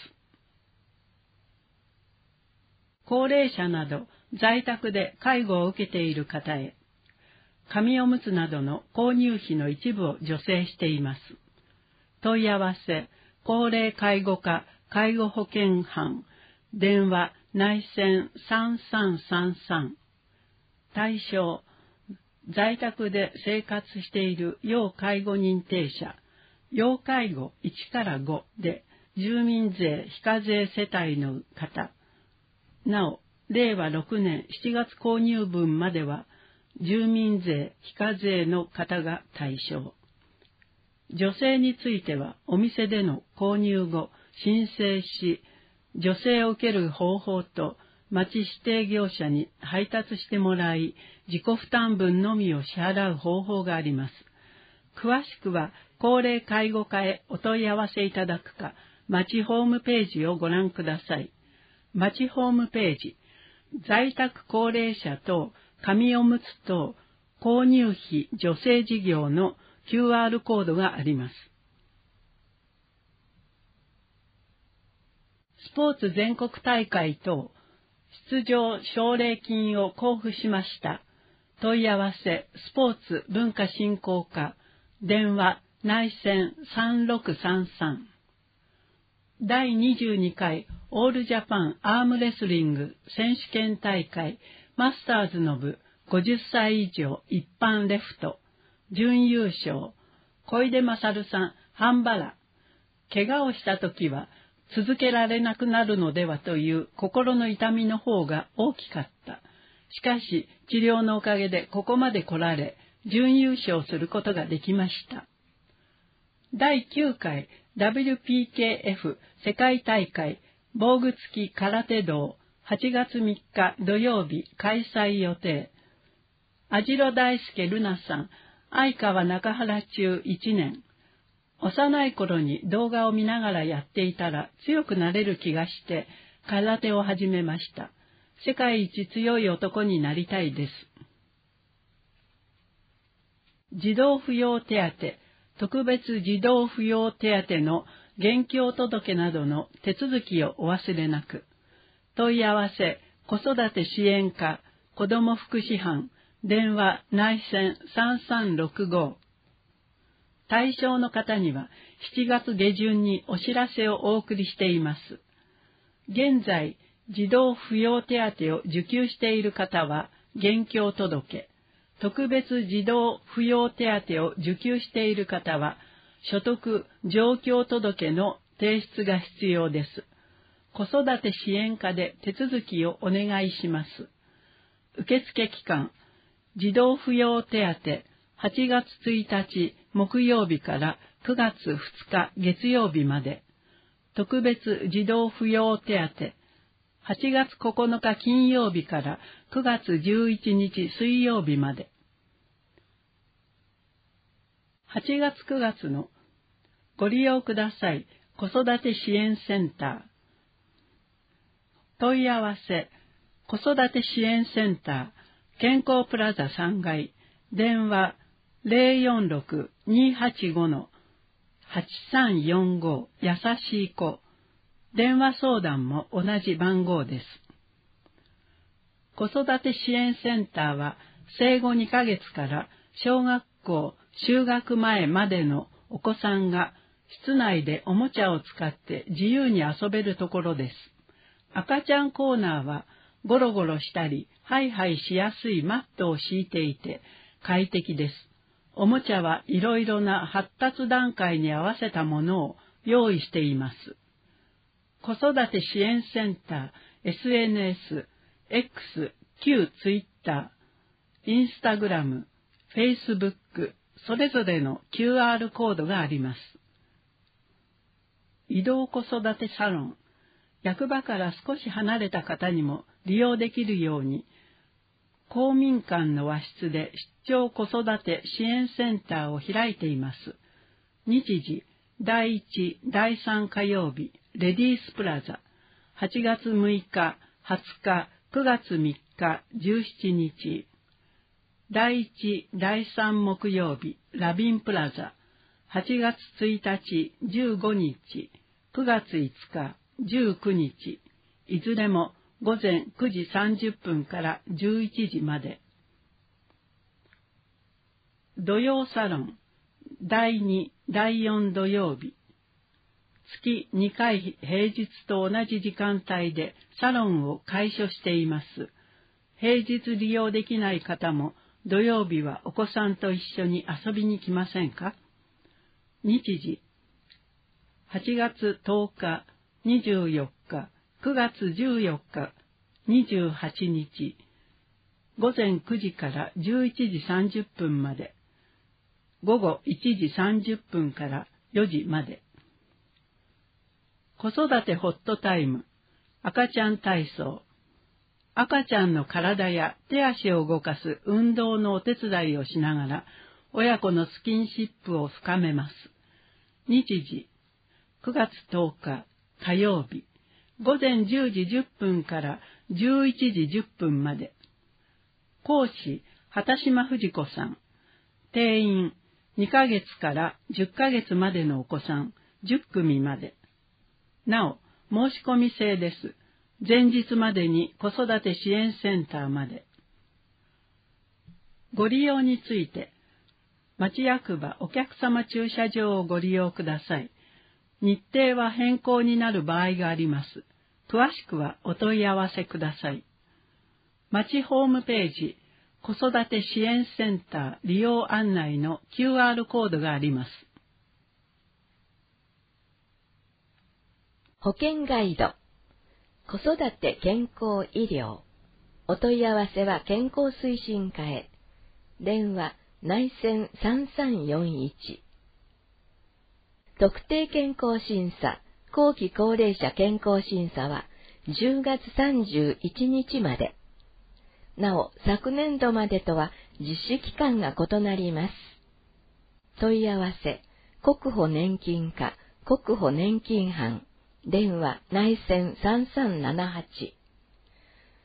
高齢者など在宅で介護を受けている方へ、紙おむつなどの購入費の一部を助成しています。問い合わせ、高齢介護課介護保険班、電話、内線さんさんさんさん。対象、在宅で生活している要介護認定者、要介護いちからごで住民税非課税世帯の方。なお、れいわろくねんしちがつ購入分までは住民税非課税の方が対象。助成についてはお店での購入後申請し、助成を受ける方法と町指定業者に配達してもらい、自己負担分のみを支払う方法があります。詳しくは高齢介護課へお問い合わせいただくか、町ホームページをご覧ください。町ホームページ、在宅高齢者等紙おむつ等購入費助成事業の キューアール コードがあります。スポーツ全国大会等出場奨励金を交付しました。問い合わせ、スポーツ文化振興課、電話、内線さんろくさんさん。だいにじゅうにかいオールジャパンアームレスリング選手権大会マスターズの部ごじゅっさい以上一般レフト準優勝小出勝さん半原。怪我をしたときは続けられなくなるのではという心の痛みの方が大きかった。しかし治療のおかげでここまで来られ準優勝することができました。だいきゅうかいダブリューピーケーエフ 世界大会防具付き空手道はちがつみっか土曜日開催予定。網代大輔ルナさん、相川中原中いちねん。幼い頃に動画を見ながらやっていたら強くなれる気がして空手を始めました。 世界一強い男になりたいです。児童扶養手当、特別児童扶養手当の現況届などの手続きをお忘れなく。問い合わせ、子育て支援課、子ども福祉班、電話内線さんさんろくご。対象の方にはしちがつ下旬にお知らせをお送りしています。現在、児童扶養手当を受給している方は現況届、特別児童扶養手当を受給している方は所得状況届の提出が必要です。子育て支援課で手続きをお願いします。受付期間、児童扶養手当はちがつついたち木曜日からくがつふつか月曜日まで、特別児童扶養手当はちがつここのか金曜日からくがつじゅういちにち水曜日まで。はちがつくがつのご利用ください子育て支援センター。問い合わせ、子育て支援センター、健康プラザさんがい、電話 ゼロよんろく にーはちご はちさんよんご やさしい子。電話相談も同じ番号です。子育て支援センターは生後にかげつから小学校就学前までのお子さんが室内でおもちゃを使って自由に遊べるところです。赤ちゃんコーナーはゴロゴロしたりハイハイしやすいマットを敷いていて快適です。おもちゃはいろいろな発達段階に合わせたものを用意しています。子育て支援センター、エスエヌエス、X、旧ツイッター、インスタグラム、フェイスブック、それぞれの キューアール コードがあります。移動子育てサロン、役場から少し離れた方にも利用できるように、公民館の和室で出張子育て支援センターを開いています。日時、だいいち、だいさん火曜日、レディースプラザ、はちがつむいか、はつか、くがつみっか、じゅうしちにち。だいいち、だいさん木曜日、ラビンプラザ、はちがつついたち、じゅうごにち、くがついつか、じゅうくにち、いずれもごぜんくじさんじゅっぷんからじゅういちじまで。土曜サロン、だいに、だいよん土曜日。月にかい平日と同じ時間帯でサロンを開所しています。平日利用できない方も土曜日はお子さんと一緒に遊びに来ませんか？日時、はちがつとおか、にじゅうよっか、くがつじゅうよっか、にじゅうはちにち、ごぜんくじからじゅういちじさんじゅっぷんまで、ごごいちじさんじゅっぷんからよじまで。子育てホットタイム、赤ちゃん体操。赤ちゃんの体や手足を動かす運動のお手伝いをしながら、親子のスキンシップを深めます。日時、くがつとおか火曜日、ごぜんじゅうじじゅっぷんからじゅういちじじゅっぷんまで。講師、畑島藤子さん。定員、にかげつからじゅっかげつまでのお子さんじゅっくみまで。なお、申し込み制です。前日までに子育て支援センターまで。ご利用について、町役場お客様駐車場をご利用ください。日程は変更になる場合があります。詳しくはお問い合わせください。町ホームページ、子育て支援センター利用案内の キューアール コードがあります。 保険ガイド、子育て健康医療。お問い合わせは健康推進課へ。電話内線さんさんよんいち。特定健康審査、後期高齢者健康審査はじゅうがつさんじゅういちにちまで。なお、昨年度までとは実施期間が異なります。問い合わせ、国保年金課、国保年金班。電話内線さんさんななはち。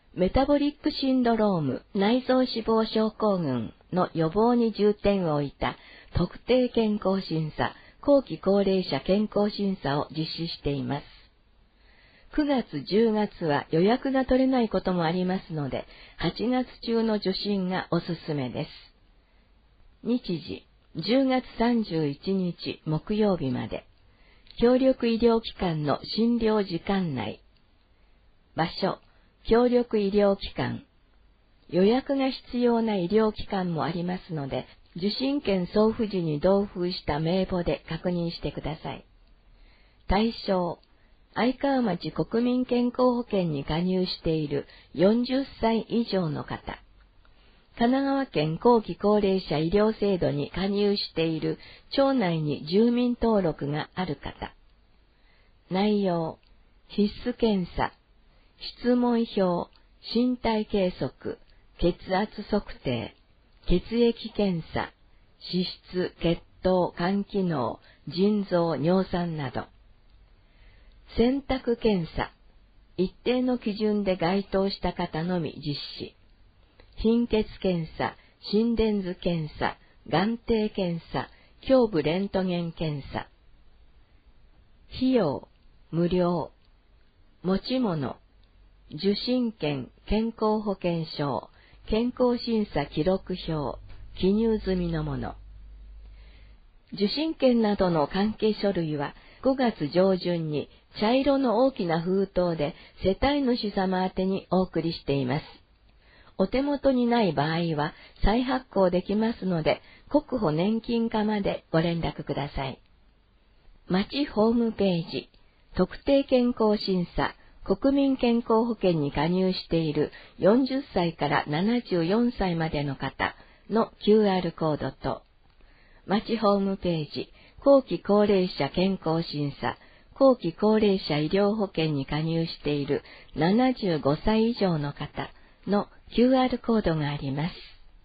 メタボリックシンドローム内臓脂肪症候群の予防に重点を置いた特定健康審査、後期高齢者健康審査を実施しています。くがつ、じゅうがつは予約が取れないこともありますので、はちがつ中の受診がおすすめです。日時、じゅうがつさんじゅういちにち木曜日まで。協力医療機関の診療時間内。場所、協力医療機関。予約が必要な医療機関もありますので、受診券送付時に同封した名簿で確認してください。対象、愛川町国民健康保険に加入しているよんじゅっさい以上の方。神奈川県後期高齢者医療制度に加入している町内に住民登録がある方。内容、必須検査、質問票、身体計測、血圧測定、血液検査、脂質、血糖、肝機能、腎臓、尿酸など。選択検査、一定の基準で該当した方のみ実施。貧血検査、心電図検査、眼底検査、胸部レントゲン検査。費用、無料。持ち物、受診券、健康保険証、健康審査記録表、記入済みのもの。受診券などの関係書類はごがつ上旬に茶色の大きな封筒で世帯主様宛てにお送りしています。お手元にない場合は再発行できますので、国保年金課までご連絡ください。町ホームページ、特定健康審査、国民健康保険に加入しているよんじゅっさいからななじゅうよんさいまでの方の キューアール コードと、町ホームページ、後期高齢者健康審査、後期高齢者医療保険に加入しているななじゅうごさい以上の方の キューアール コードがあります。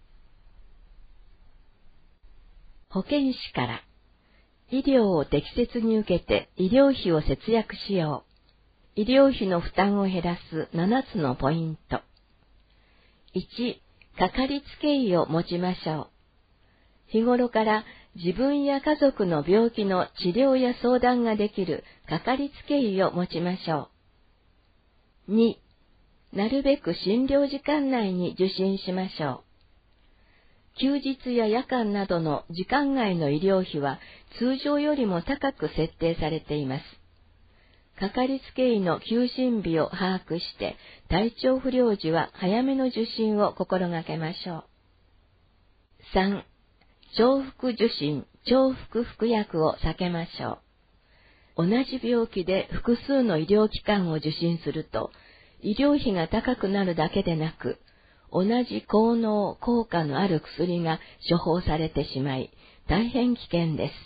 保健師から、医療を適切に受けて医療費を節約しよう。医療費の負担を減らすななつのポイント。いち、かかりつけ医を持ちましょう。日頃から自分や家族の病気の治療や相談ができるかかりつけ医を持ちましょう。に、なるべく診療時間内に受診しましょう。休日や夜間などの時間外の医療費は通常よりも高く設定されています。かかりつけ医の休診日を把握して体調不良時は早めの受診を心がけましょう。さん、重複受診、重複服薬を避けましょう。同じ病気で複数の医療機関を受診すると、医療費が高くなるだけでなく、同じ効能、効果のある薬が処方されてしまい、大変危険です。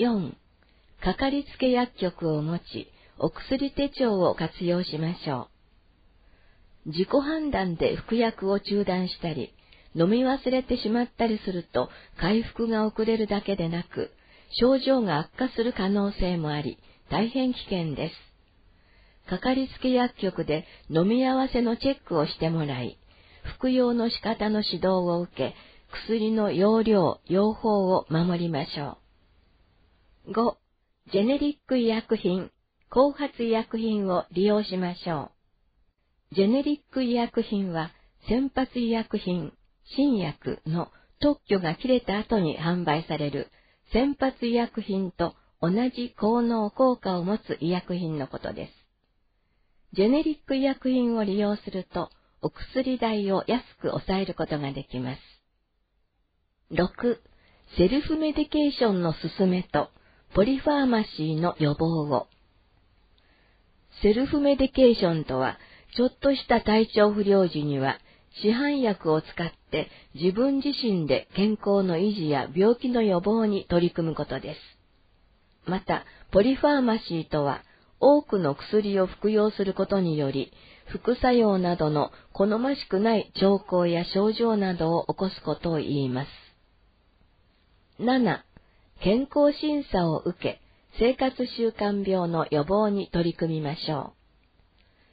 よん、かかりつけ薬局を持ち、お薬手帳を活用しましょう。自己判断で服薬を中断したり、飲み忘れてしまったりすると回復が遅れるだけでなく、症状が悪化する可能性もあり、大変危険です。かかりつけ薬局で飲み合わせのチェックをしてもらい、服用の仕方の指導を受け、薬の用量、用法を守りましょう。ご、ジェネリック医薬品、後発医薬品を利用しましょう。ジェネリック医薬品は、先発医薬品、新薬の特許が切れた後に販売される先発医薬品と同じ効能効果を持つ医薬品のことです。ジェネリック医薬品を利用するとお薬代を安く抑えることができます。ろく、セルフメディケーションの勧めとポリファーマシーの予防を。セルフメディケーションとは、ちょっとした体調不良時には市販薬を使って自分自身で健康の維持や病気の予防に取り組むことです。また、ポリファーマシーとは、多くの薬を服用することにより、副作用などの好ましくない兆候や症状などを起こすことを言います。なな、健康審査を受け、生活習慣病の予防に取り組みましょう。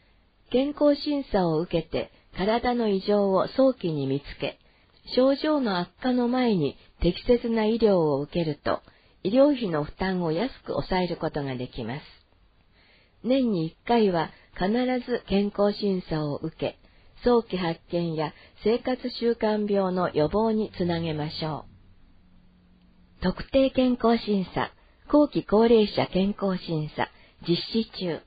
健康審査を受けて体の異常を早期に見つけ、症状の悪化の前に適切な医療を受けると、医療費の負担を安く抑えることができます。年にいっかいは必ず健康審査を受け、早期発見や生活習慣病の予防につなげましょう。特定健康審査、後期高齢者健康審査、実施中。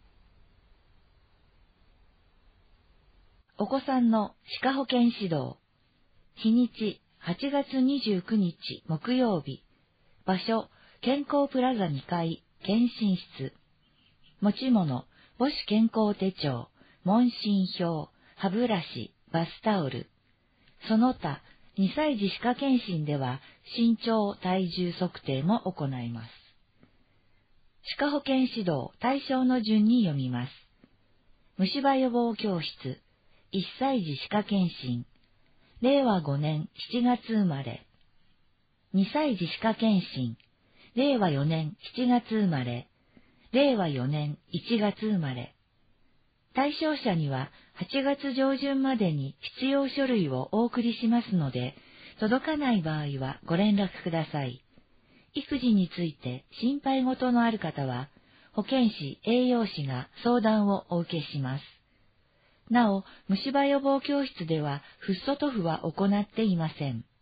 お子さんの歯科保健指導。日にちはちがつにじゅうくにち木曜日。場所、健康プラザにかい、検診室。持ち物、母子健康手帳、問診票、歯ブラシ、バスタオル。その他、にさい児歯科検診では身長、体重測定も行います。歯科保健指導対象の順に読みます。虫歯予防教室、いっさい児歯科検診、れいわごねんしちがつ生まれ。にさい児歯科検診、れいわよねんしちがつ生まれ、れいわよねんいちがつ生まれ。対象者にははちがつじょうじゅんまでに必要書類をお送りしますので、届かない場合はご連絡ください。育児について心配事のある方は、保健師、栄養士が相談をお受けします。なお、虫歯予防教室ではフッ素塗布は行っていません。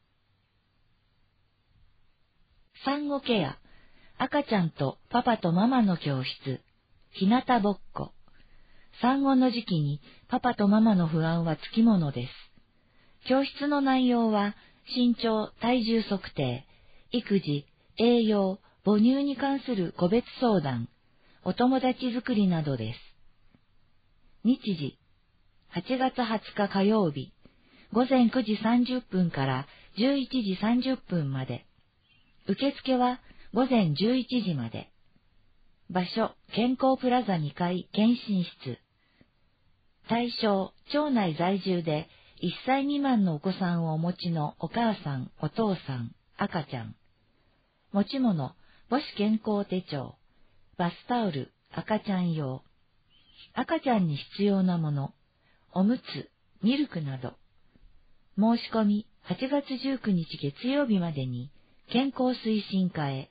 産後ケア、赤ちゃんとパパとママの教室、ひなたぼっこ。産後の時期にパパとママの不安はつきものです。教室の内容は身長、体重測定、育児、栄養、母乳に関する個別相談、お友達作りなどです。日時、はちがつはつか火曜日、ごぜんくじさんじゅっぷんからじゅういちじさんじゅっぷんまで。受付はごぜんじゅういちじまで。場所、健康プラザにかい検診室。対象、町内在住でいっさいみまんのお子さんをお持ちのお母さん、お父さん、赤ちゃん。持ち物、母子健康手帳、バスタオル、赤ちゃん用。赤ちゃんに必要なもの、おむつ、ミルクなど。申し込みはちがつじゅうくにち月曜日までに健康推進課へ。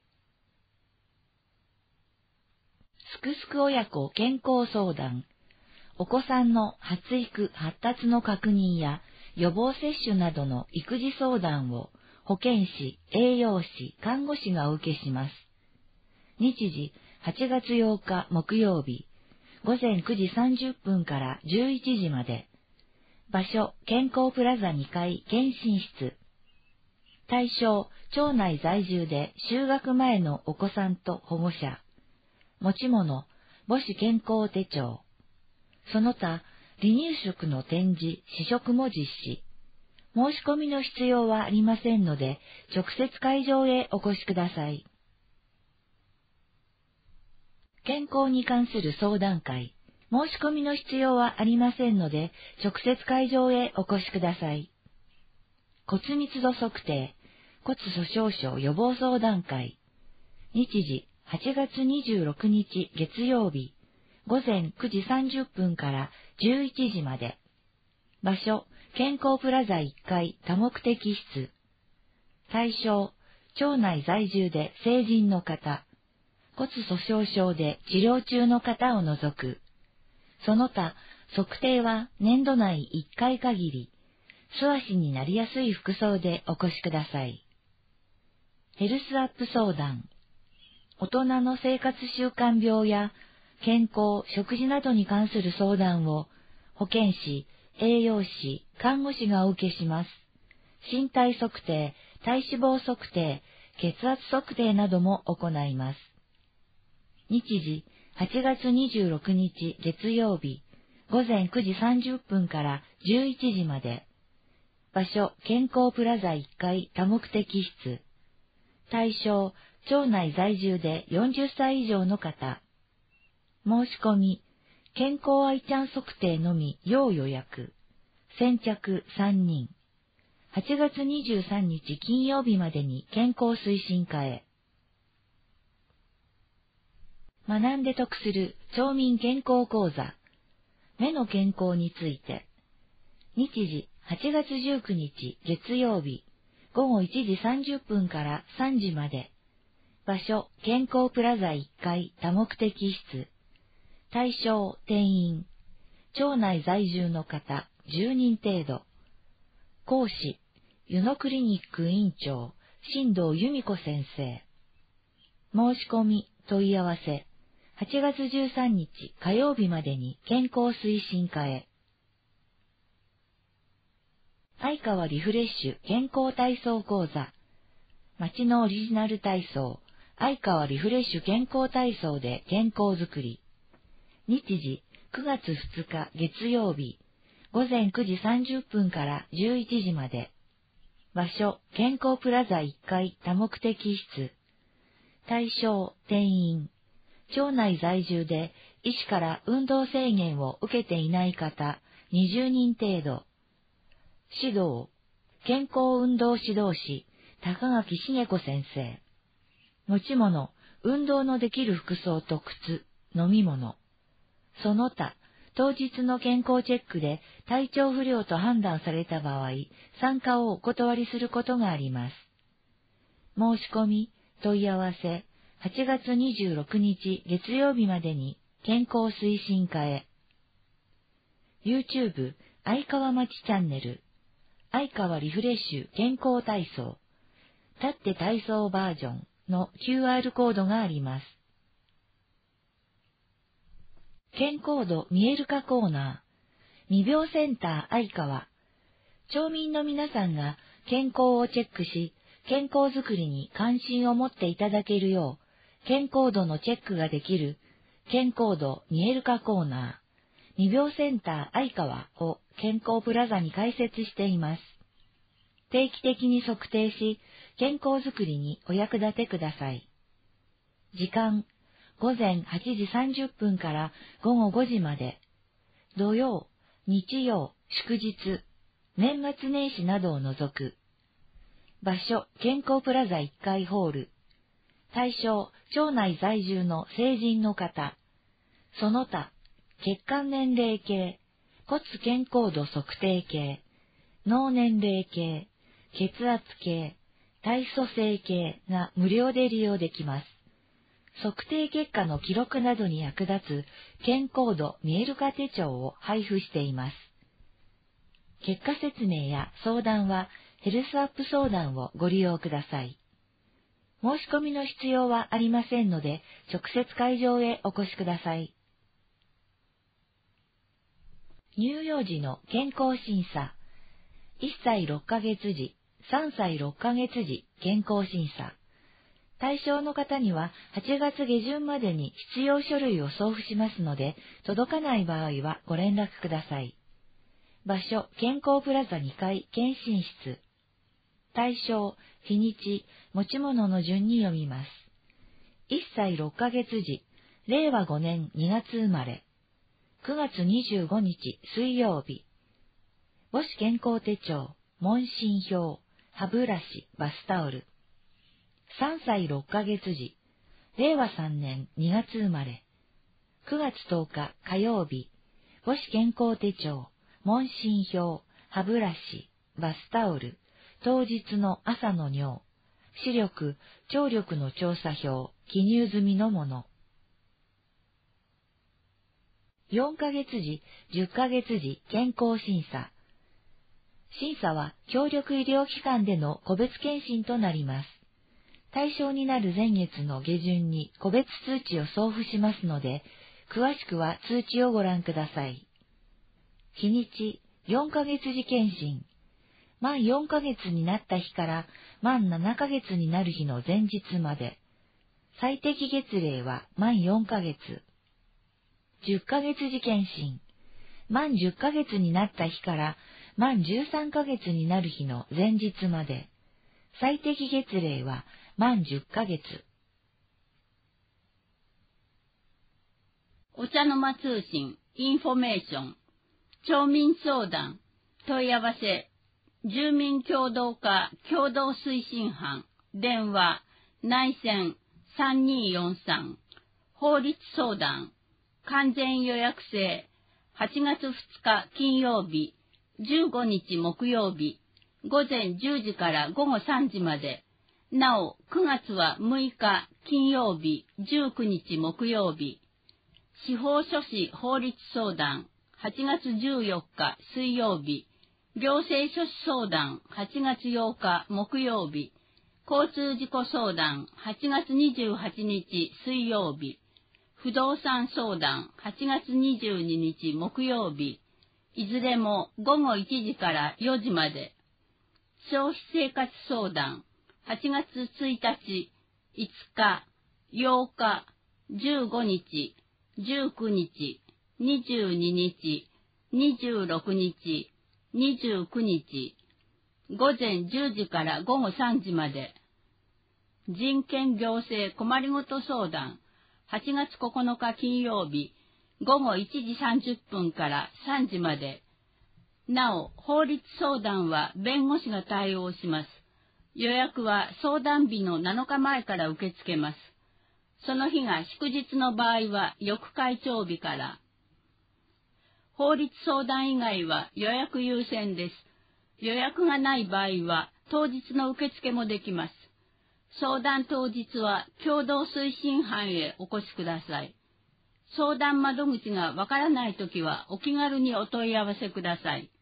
すくすく親子健康相談。お子さんの発育・発達の確認や予防接種などの育児相談を保健師、栄養士、看護師がお受けします。日時はちがつようか木曜日、ごぜんくじさんじゅっぷんからじゅういちじまで。場所、健康プラザにかい検診室。対象、町内在住で就学前のお子さんと保護者。持ち物、母子健康手帳。その他、離乳食の展示、試食も実施。申し込みの必要はありませんので、直接会場へお越しください。健康に関する相談会。申し込みの必要はありませんので、直接会場へお越しください。骨密度測定、骨粗しょう症予防相談会。日時、はちがつにじゅうろくにち月曜日、ごぜんくじさんじゅっぷんからじゅういちじまで。場所、健康プラザいっかい多目的室。対象、町内在住で成人の方、骨粗しょう症で治療中の方を除く。その他、測定は年度内いっかい限り、素足になりやすい服装でお越しください。ヘルスアップ相談。大人の生活習慣病や健康、食事などに関する相談を保健師、栄養士、看護師がお受けします。身体測定、体脂肪測定、血圧測定なども行います。日時、はちがつにじゅうろくにち月曜日、ごぜんくじさんじゅっぷんからじゅういちじまで。場所、健康プラザいっかい多目的室。対象、町内在住でよんじゅっさい以上の方。申し込み、健康愛ちゃん測定のみ要予約。先着さんにん。はちがつにじゅうさんにち金曜日までに健康推進課へ。学んで得する町民健康講座。 目の健康について、日時はちがつじゅうくにち月曜日、ごごいちじさんじゅっぷんからさんじまで、場所、健康プラザいっかい多目的室、対象、定員、町内在住の方じゅうにん程度、講師、湯野クリニック院長、新藤由美子先生。申し込み、問い合わせ、はちがつじゅうさんにち火曜日までに健康推進課へ。相川リフレッシュ健康体操講座。町のオリジナル体操、相川リフレッシュ健康体操で健康づくり。日時くがつふつか月曜日、ごぜんくじさんじゅっぷんからじゅういちじまで。場所、健康プラザいっかい多目的室。対象、定員。町内在住で医師から運動制限を受けていない方にじゅうにん程度。指導、健康運動指導士、高垣茂子先生。持ち物、運動のできる服装と靴、飲み物。その他、当日の健康チェックで体調不良と判断された場合、参加をお断りすることがあります。申し込み、問い合わせ、はちがつにじゅうろくにち月曜日までに健康推進課へ。YouTube 相川町チャンネル、相川リフレッシュ健康体操、立って体操バージョンの キューアール コードがあります。健康度見える化コーナー、未病センター相川。町民の皆さんが健康をチェックし、健康づくりに関心を持っていただけるよう、健康度のチェックができる、健康度見える化コーナー、未病センター相川を健康プラザに開設しています。定期的に測定し、健康づくりにお役立てください。時間、ごぜんはちじさんじゅっぷんからごごごじまで。土曜、日曜、祝日、年末年始などを除く。場所、健康プラザいっかいホール。対象、町内在住の成人の方。その他、血管年齢計、骨健康度測定計、脳年齢計、血圧計、体組成計が無料で利用できます。測定結果の記録などに役立つ健康度見える化手帳を配布しています。結果説明や相談はヘルスアップ相談をご利用ください。申し込みの必要はありませんので、直接会場へお越しください。乳幼児の健康審査。いっさいろっかげつじ、さんさいろっかげつじ健康審査。対象の方にははちがつげじゅんまでに必要書類を送付しますので、届かない場合はご連絡ください。場所、健康プラザにかい検診室。対象、日にち、持ち物の順に読みます。いっさいろっかげつじ、れいわごねんにがつ生まれ。くがつにじゅうごにち水曜日。母子健康手帳、問診票、歯ブラシ、バスタオル。さんさいろっかげつじ、れいわさんねんにがつ生まれ。くがつとおか火曜日。母子健康手帳、問診票、歯ブラシ、バスタオル。当日の朝の尿、視力、聴力の調査票、記入済みのもの。よんかげつじ、じゅっかげつじ健康審査。審査は協力医療機関での個別検診となります。対象になる前月の下旬に個別通知を送付しますので、詳しくは通知をご覧ください。日にち、よんかげつじ検診。満よんかげつになった日から満ななかげつになる日の前日まで。最適月齢は満よんかげつ。じゅっかげつじ検診。満じゅっかげつになった日から満じゅうさんかげつになる日の前日まで。最適月齢は満じゅっかげつ。 お茶の間通信、インフォメーション、町民相談、問い合わせ、住民協同課共同推進班、電話、内線さんにーよんさん、法律相談、完全予約制、 はちがつふつか金曜日、じゅうごにち木曜日、ごぜんじゅうじからごごさんじまで。なお、くがつはむいか金曜日、じゅうくにち木曜日。司法書士法律相談、はちがつじゅうよっか水曜日。行政書士相談、はちがつようか木曜日。交通事故相談、はちがつにじゅうはちにち水曜日。不動産相談、はちがつにじゅうににち木曜日。いずれもごごいちじからよじまで。消費生活相談、はちがつついたち、いつか、ようか、じゅうごにち、じゅうくにち、にじゅうににち、にじゅうろくにち、にじゅうくにち、ごぜんじゅうじからごごさんじまで。人権行政困りごと相談、はちがつここのか金曜日、ごごいちじさんじゅっぷんからさんじまで。なお、法律相談は弁護士が対応します。予約は相談日のなのかまえから受け付けます。その日が祝日の場合は翌会長日から。法律相談以外は予約優先です。予約がない場合は当日の受付もできます。相談当日は共同推進班へお越しください。相談窓口がわからないときはお気軽にお問い合わせください。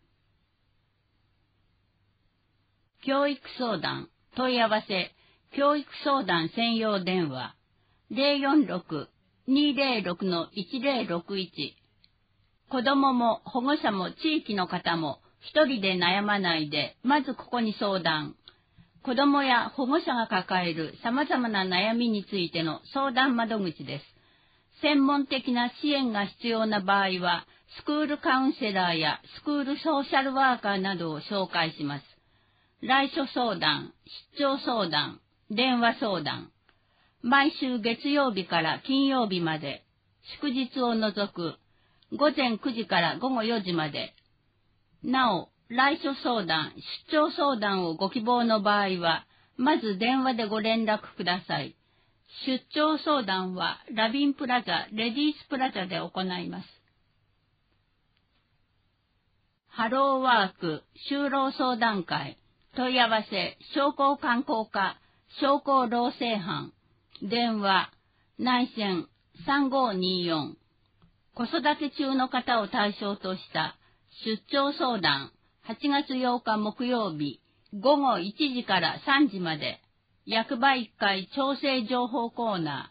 教育相談、問い合わせ、教育相談専用電話、ゼロよんろく にゼロろく いちゼロろくいち。子供も保護者も地域の方も一人で悩まないで、まずここに相談。子供や保護者が抱える様々な悩みについての相談窓口です。専門的な支援が必要な場合は、スクールカウンセラーやスクールソーシャルワーカーなどを紹介します。来所相談、出張相談、電話相談。毎週月曜日から金曜日まで、祝日を除く、ごぜんくじからごごよじまで。なお、来所相談、出張相談をご希望の場合は、まず電話でご連絡ください。出張相談はラビンプラザ、レディースプラザで行います。ハローワーク、就労相談会、問い合わせ、商工観光課、商工労政班、電話、内線さんごにーよん。子育て中の方を対象とした出張相談、はちがつようか木曜日、ごごいちじからさんじまで、役場いっかい調整情報コーナ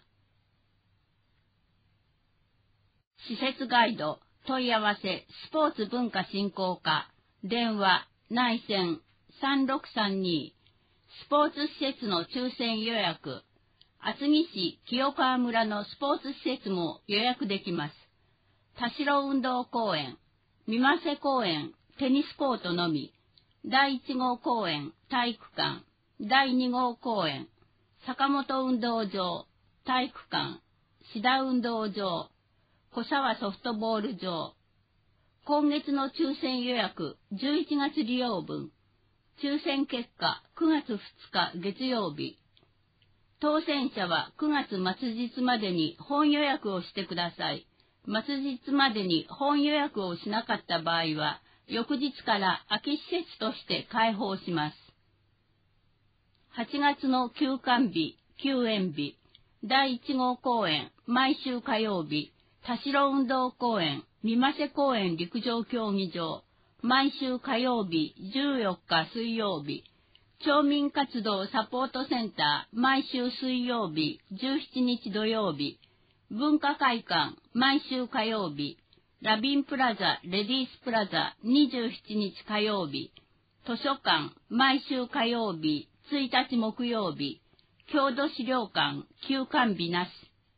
ー。施設ガイド、問い合わせ、スポーツ文化振興課、電話、内線さんろくさんに。スポーツ施設の抽選予約。厚木市清川村のスポーツ施設も予約できます。田代運動公園、三瀬公園、テニスコートのみ。だいいち号公園、体育館。だいに号公園、坂本運動場、体育館、志田運動場、小沢ソフトボール場。今月の抽選予約、じゅういちがつ利用分。抽選結果、くがつふつか月曜日。当選者はくがつ末日までに本予約をしてください。末日までに本予約をしなかった場合は、翌日から空き施設として開放します。はちがつの休館日、休園日、だいいち号公演、毎週火曜日、田代運動公園、三瀬公園陸上競技場、毎週火曜日、じゅうよっか水曜日、町民活動サポートセンター、毎週水曜日、じゅうしちにち土曜日、文化会館、毎週火曜日、ラビンプラザ、レディースプラザ、にじゅうしちにち火曜日、図書館、毎週火曜日、ついたち木曜日、郷土資料館、休館日なし。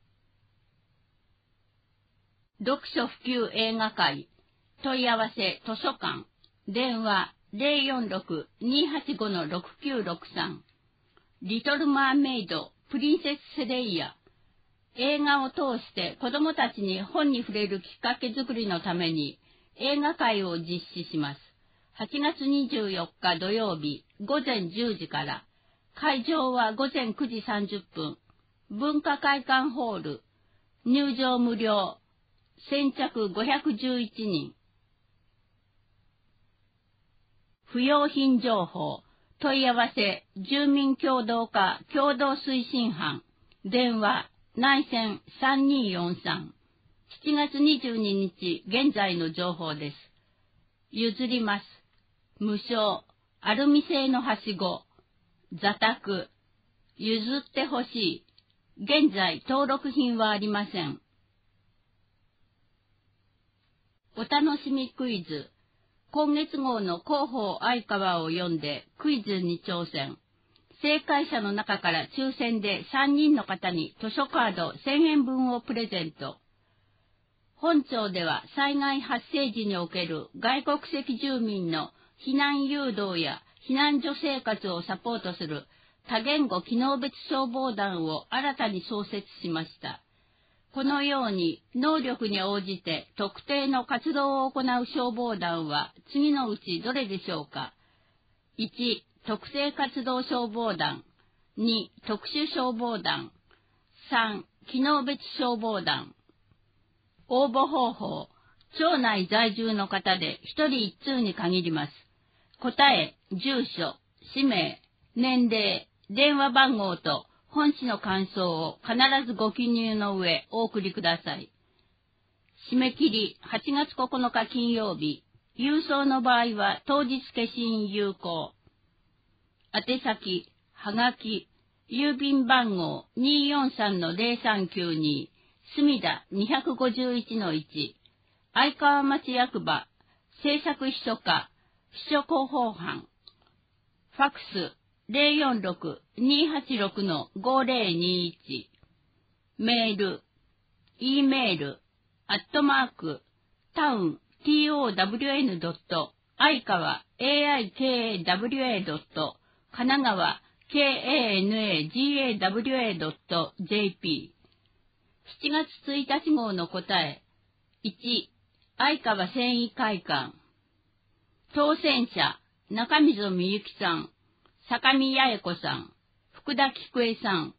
読書普及映画会、問い合わせ図書館、電話ゼロよんろく にーはちご ろくきゅうろくさん。リトルマーメイド、プリンセスセレイヤ。映画を通して子供たちに本に触れるきっかけ作りのために映画会を実施します。はちがつにじゅうよっか土曜日ごぜんじゅうじから、会場はごぜんくじさんじゅっぷん、文化会館ホール、入場無料、 先着ごひゃくじゅういちにん。不用品情報、問い合わせ、住民協同課共同推進班、電話、内線さんにーよんさん。しちがつにじゅうににち現在の情報です。譲ります。無償、アルミ製のはしご、座卓、譲ってほしい。現在登録品はありません。お楽しみクイズ。今月号の広報相川を読んでクイズに挑戦。正解者の中から抽選でさんにんの方に図書カードせんえんぶんをプレゼント。本庁では災害発生時における外国籍住民の避難誘導や避難所生活をサポートする多言語機能別消防団を新たに創設しました。このように能力に応じて特定の活動を行う消防団は次のうちどれでしょうか。いち. 特定活動消防団。に. 特殊消防団。さん. 機能別消防団。応募方法。町内在住の方でひとりいっつうに限ります。答え、住所、氏名、年齢、電話番号と本誌の感想を必ずご記入の上お送りください。締め切りはちがつここのか金曜日。郵送の場合は当日消印有効。宛先、はがき、郵便番号 にーよんさんのぜろさんきゅうに、墨田 にごいちのいち、相川町役場、政策秘書課、秘書広報班、ファックス、ぜろよんろく にーはちろくのごぜろにいち、メール、E メール、アットマーク、タウン、トウン ドット、相川、エーアイケーエーダブリューエー ドット、神奈川、ケーエーエヌエージーエーダブリューエー ドット ジェーピー。しちがつついたち号の答え。いち. 相川繊維会館。当選者、中溝みゆきさん、坂見八重子さん、福田菊江さん。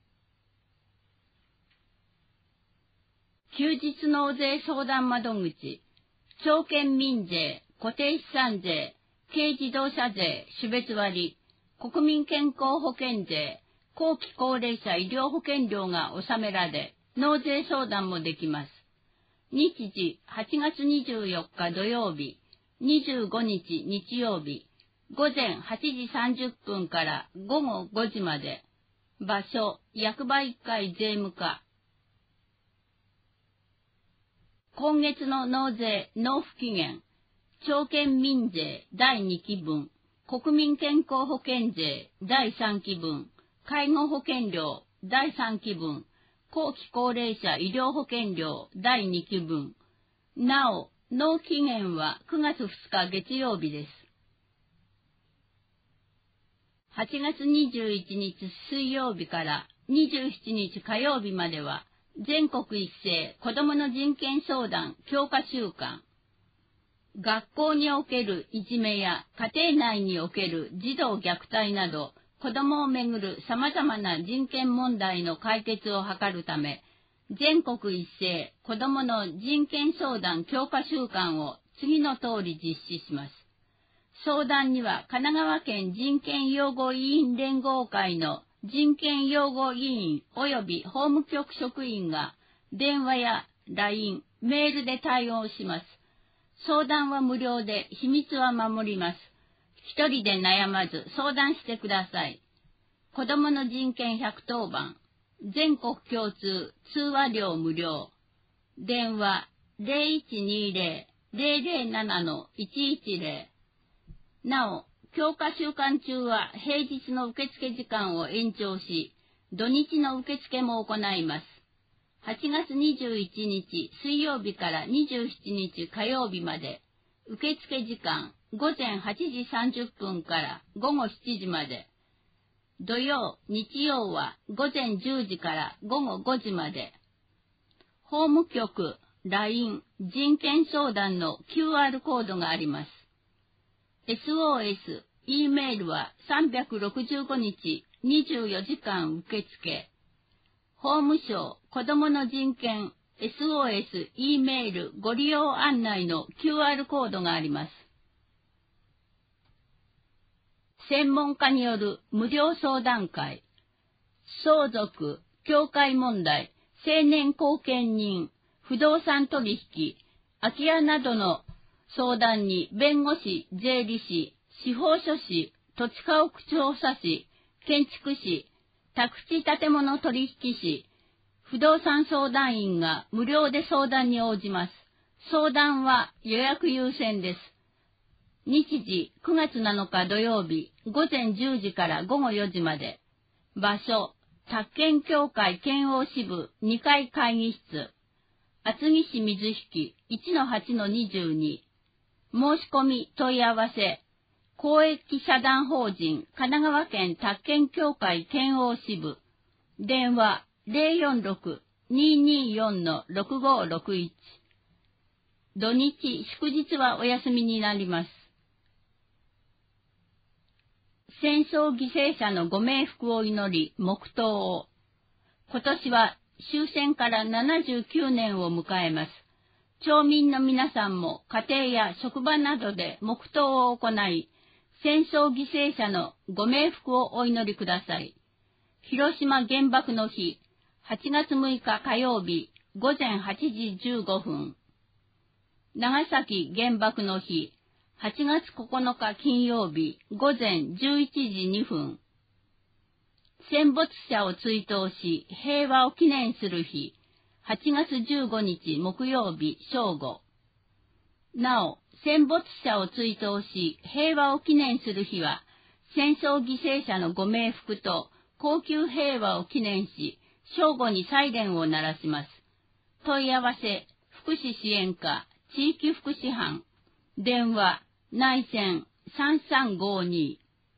休日納税相談窓口。町県民税、固定資産税、軽自動車税、種別割、国民健康保険税、後期高齢者医療保険料が納められ、納税相談もできます。日時はちがつにじゅうよっか土曜日、にじゅうごにち日曜日、ごぜんはちじさんじゅっぷんからごごごじまで。場所、役場いっかい税務課。今月の納税納付期限。町県民税だいにきぶん、国民健康保険税だいさんきぶん、介護保険料だいさんきぶん、後期高齢者医療保険料だいにきぶん。なお、納期限はくがつふつか月曜日です。はちがつにじゅういちにち水曜日からにじゅうしちにち火曜日までは、全国一斉子どもの人権相談強化週間。学校におけるいじめや家庭内における児童虐待など、子どもをめぐる様々な人権問題の解決を図るため、全国一斉子どもの人権相談強化週間を次の通り実施します。相談には神奈川県人権擁護委員連合会の人権擁護委員及び法務局職員が電話や ライン、メールで対応します。相談は無料で秘密は守ります。一人で悩まず相談してください。子どもの人権ひゃくとおばん、全国共通通話料無料。電話 ゼロいちにゼロ ゼロゼロななのいちいちゼロ。なお、強化週間中は平日の受付時間を延長し、土日の受付も行います。はちがつにじゅういちにち水曜日からにじゅうしちにち火曜日まで、受付時間ごぜんはちじさんじゅっぷんからごごしちじまで、土曜、日曜はごぜんじゅうじからごごごじまで、法務局、ライン、人権相談の キューアール コードがあります。エスオーエス、E メールはさんびゃくろくじゅうごにちにじゅうよじかん受付。法務省子どもの人権エスオーエス、E メール、ご利用案内の キューアール コードがあります。専門家による無料相談会、相続、教会問題、成年後見人、不動産取引、空き家などの相談に弁護士、税理士、司法書士、土地家屋調査士、建築士、宅地建物取引士、不動産相談員が無料で相談に応じます。相談は予約優先です。日時くがつなのか土曜日ごぜんじゅうじからごごよじまで。場所、宅建協会県央支部にかい会議室。厚木市水引 いちのはちのにじゅうに。申し込み問い合わせ。公益社団法人神奈川県宅建協会県央支部。電話 ゼロよんろく にーにーよん ろくごろくいち。土日祝日はお休みになります。戦争犠牲者のご冥福を祈り黙祷を。今年は終戦からななじゅうきゅうねんを迎えます。町民の皆さんも家庭や職場などで黙祷を行い、戦争犠牲者のご冥福をお祈りください。広島原爆の日、はちがつむいか火曜日、ごぜんはちじじゅうごふん。長崎原爆の日、はちがつここのか金曜日、ごぜんじゅういちじにふん。戦没者を追悼し、平和を記念する日、はちがつじゅうごにち木曜日、正午。なお、戦没者を追悼し、平和を記念する日は、戦争犠牲者のご冥福と恒久平和を記念し、正午にサイレンを鳴らします。問い合わせ、福祉支援課、地域福祉班、電話、内線さんさんごに。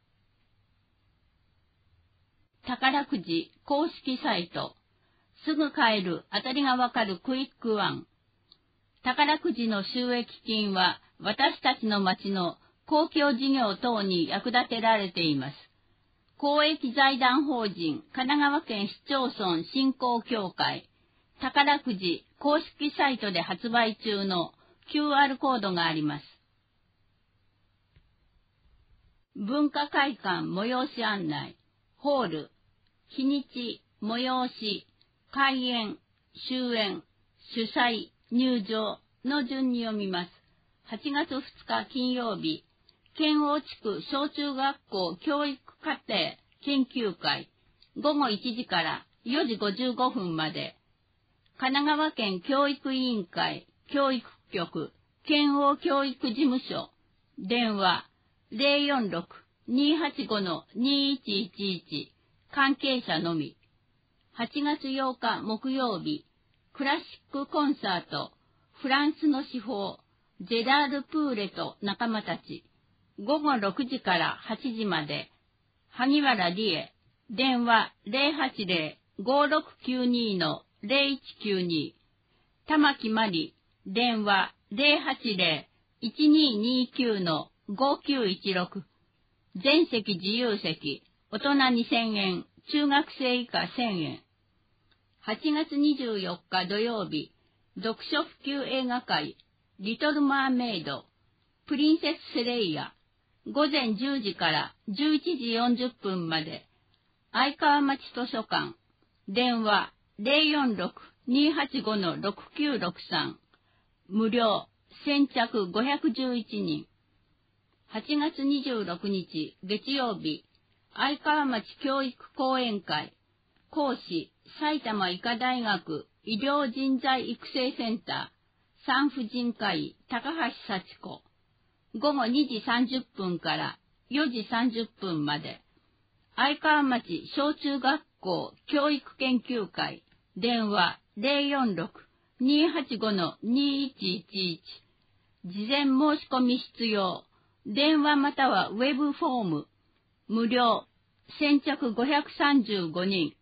宝くじ公式サイト、すぐ買える当たりがわかるクイックワン。宝くじの収益金は私たちの町の公共事業等に役立てられています。公益財団法人神奈川県市町村振興協会宝くじ公式サイトで発売中の キューアール コードがあります。文化会館催し案内、ホール、日にち、催し、開演、終演、主催、入場の順に読みます。はちがつふつか金曜日、県央地区小中学校教育課程研究会、ごごいちじからよじごじゅうごふんまで、神奈川県教育委員会教育局県央教育事務所、電話、ゼロよんろく にーはちご にーいちいちいち、関係者のみ。はちがつようか木曜日、クラシックコンサート、フランスの至宝、ジェラール・プーレと仲間たち、ごごろくじからはちじまで、萩原理恵、電話 ゼロはちゼロ ごろくきゅうに ゼロいちきゅうに、玉木まり、電話 ゼロはちゼロ いちににきゅう ごきゅういちろく、全席自由席、大人にせんえん、中学生以下せんえん。はちがつにじゅうよっか土曜日、読書普及映画会、リトルマーメイド、プリンセスセレイヤ、ごぜんじゅうじからじゅういちじよんじゅっぷんまで、相川町図書館、電話 ゼロよんろく にーはちご ろくきゅうろくさん、無料、先着ごひゃくじゅういちにん。はちがつにじゅうろくにち月曜日、相川町教育講演会、講師、埼玉医科大学医療人材育成センター、産婦人科医、高橋幸子、ごごにじさんじゅっぷんからよじさんじゅっぷんまで、相川町小中学校教育研究会、電話 ゼロよんろく にーはちご にーいちいちいち、事前申し込み必要、電話またはウェブフォーム、無料、先着ごひゃくさんじゅうごにん。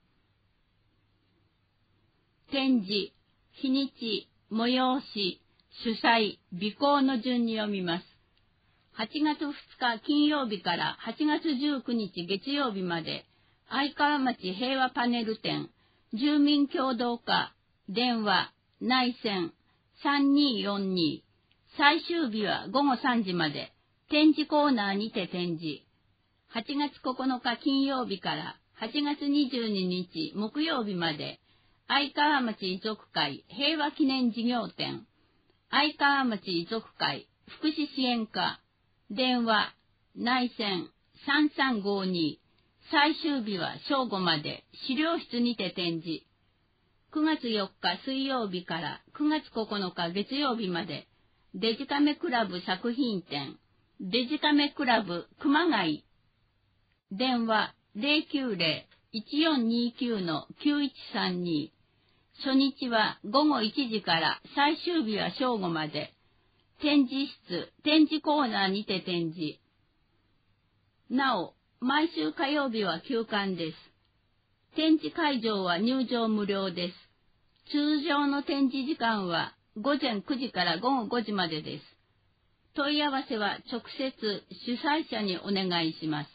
展示、日にち、催し、主催、備考の順に読みます。はちがつふつか金曜日からはちがつじゅうくにち月曜日まで、相川町平和パネル展、住民協同課、電話内線さんにーよんに、最終日はごごさんじまで、展示コーナーにて展示。はちがつここのか金曜日からはちがつにじゅうににち木曜日まで、愛川町遺族会平和記念事業展、愛川町遺族会福祉支援課、電話、内線さんさんごに、最終日は正午まで資料室にて展示。くがつよっか水曜日からくがつここのか月曜日まで、デジカメクラブ作品展、デジカメクラブ熊谷、電話 ゼロきゅうゼロ いちよんにきゅう きゅういちさんに、初日はごごいちじから最終日は正午まで、展示室、展示コーナーにて展示。なお、毎週火曜日は休館です。展示会場は入場無料です。通常の展示時間はごぜんくじからごごごじまでです。問い合わせは直接主催者にお願いします。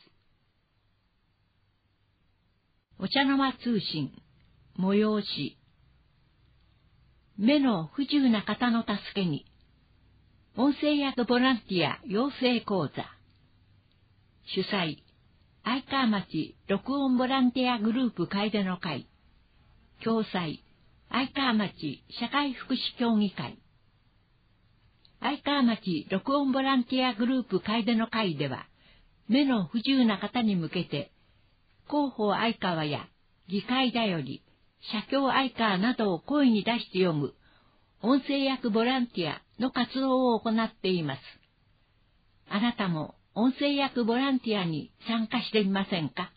お茶の間通信、催し。目の不自由な方の助けに、音声訳ボランティア養成講座。主催、愛川町録音ボランティアグループ楓の会。共催、愛川町社会福祉協議会。愛川町録音ボランティアグループ楓の会では、目の不自由な方に向けて、広報愛川や議会だより、社協愛川などを声に出して読む、音声訳ボランティアの活動を行っています。あなたも音声訳ボランティアに参加してみませんか？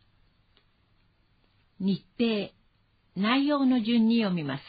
日程、内容の順に読みます。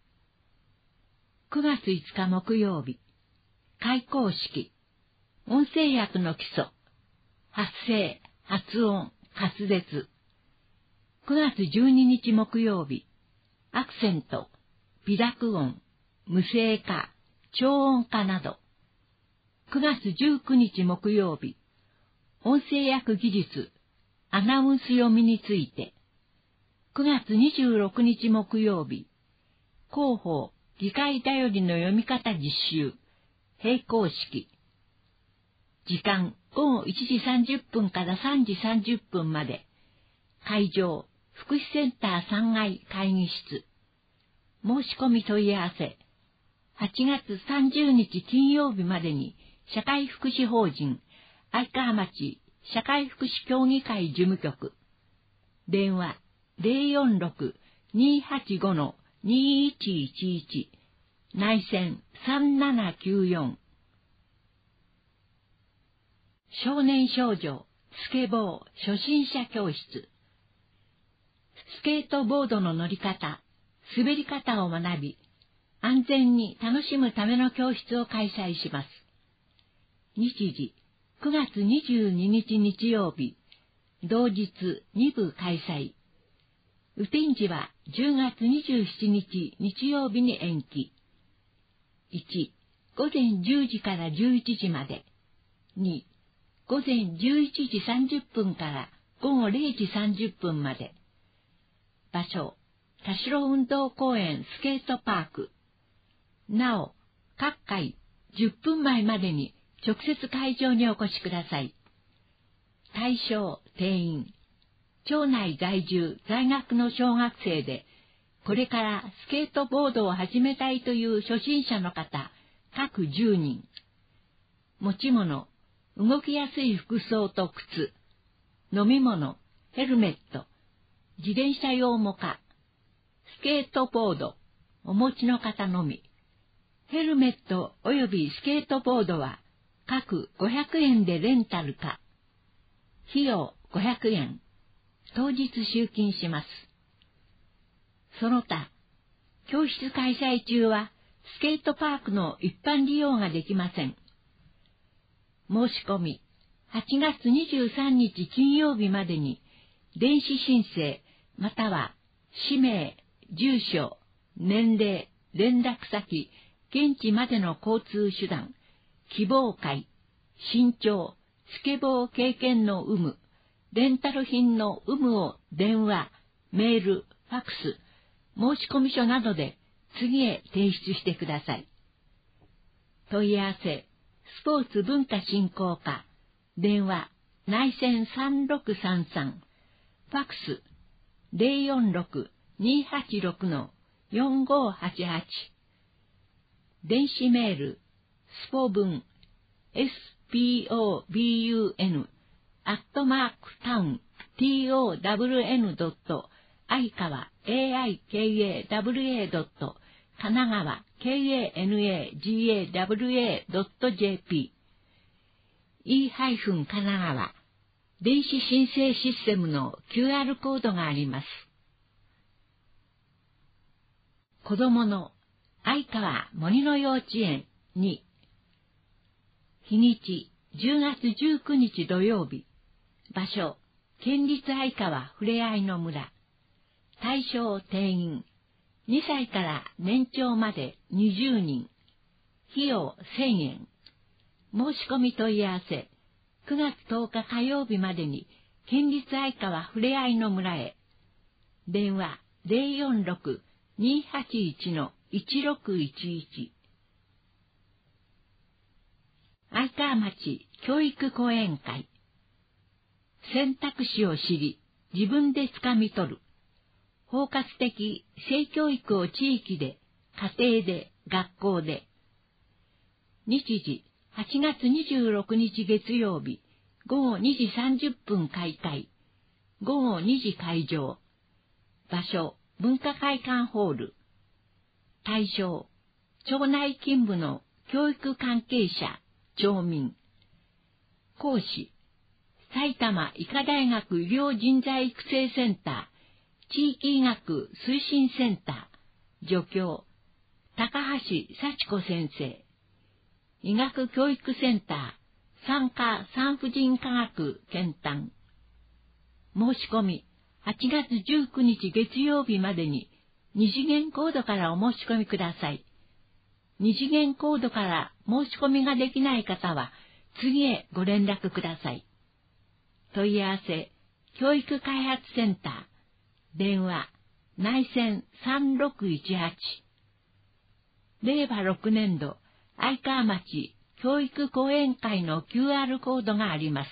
くがついつか木曜日、開講式、音声訳の基礎、発声、発音、滑舌。くがつじゅうににち木曜日、アクセント、微濁音、無声化、超音化など。くがつじゅうくにち木曜日、音声訳技術、アナウンス読みについて。くがつにじゅうろくにち木曜日、広報、議会だよりの読み方実習、閉講式。時間ごごいちじさんじゅっぷんからさんじさんじゅっぷんまで。会場、福祉センターさんがい会議室。申し込み問い合わせ。はちがつさんじゅうにち金曜日までに、社会福祉法人、愛川町社会福祉協議会事務局。電話、ゼロよんろく にーはちご にーいちいちいち。内線さんななきゅうよん。少年少女、スケボー初心者教室。スケートボードの乗り方、滑り方を学び、安全に楽しむための教室を開催します。日時、くがつにじゅうににち日曜日、同日にぶ開催。雨天時はじゅうがつにじゅうしちにち日曜日に延期。いち、ごぜんじゅうじからじゅういちじまで。に、ごぜんじゅういちじさんじゅっぷんからごごれいじさんじゅっぷんまで。場所、田代運動公園スケートパーク。なお、各回じゅっぷんまえまでに直接会場にお越しください。対象、定員。町内在住、在学の小学生で、これからスケートボードを始めたいという初心者の方、各じゅうにん。持ち物、動きやすい服装と靴、飲み物、ヘルメット、自転車用モカ、スケートボード、お持ちの方のみ。ヘルメット及びスケートボードは、各ごひゃくえんでレンタルか。費用ごひゃくえん。当日集金します。その他、教室開催中は、スケートパークの一般利用ができません。申し込み、はちがつにじゅうさんにち金曜日までに、電子申請、または、氏名、住所、年齢、連絡先、現地までの交通手段、希望会、身長、スケボー経験の有無、レンタル品の有無を電話、メール、ファックス、申込書などで次へ提出してください。問い合わせ、スポーツ文化振興課、電話、内線さんろくさんさん、ファックス、ゼロよんろく にーはちろく よんごはちはち、電子メール、スポブン、エスピーオービーユーエヌ、アットマークタウン、ティーオーダブリューエヌドット、愛川、エーアイケーエーダブリューエードット、神奈川、ケーエーエヌエージーエーダブリューエードットジェーピー、e- 神奈川、電子申請システムの キューアール コードがあります。子供の愛川森の幼稚園に、日にちじゅうがつじゅうくにち土曜日、場所、県立愛川ふれあいの村、対象定員、にさいから年長までにじゅうにん、費用せんえん、申し込み問い合わせ、くがつとおか火曜日までに県立愛川ふれあいの村へ、電話ゼロよんろく にーはちいち いちろくいちいち、愛川町教育講演会、選択肢を知り、自分でつかみ取る、包括的性教育を地域で、家庭で、学校で。日時、はちがつにじゅうろくにち月曜日、ごごにじさんじゅっぷん開会、ごごにじ会場。場所、文化会館ホール。対象、町内勤務の教育関係者、町民。講師、埼玉医科大学医療人材育成センター、地域医学推進センター、助教、高橋幸子先生。医学教育センター、産科産婦人科学研鑽。申し込み、はちがつじゅうくにち月曜日までに、二次元コードからお申し込みください。二次元コードから申し込みができない方は、次へご連絡ください。問い合わせ、教育開発センター、電話、内線さんろくいちはち。れいわろくねんど、愛川町教育講演会の キューアール コードがあります。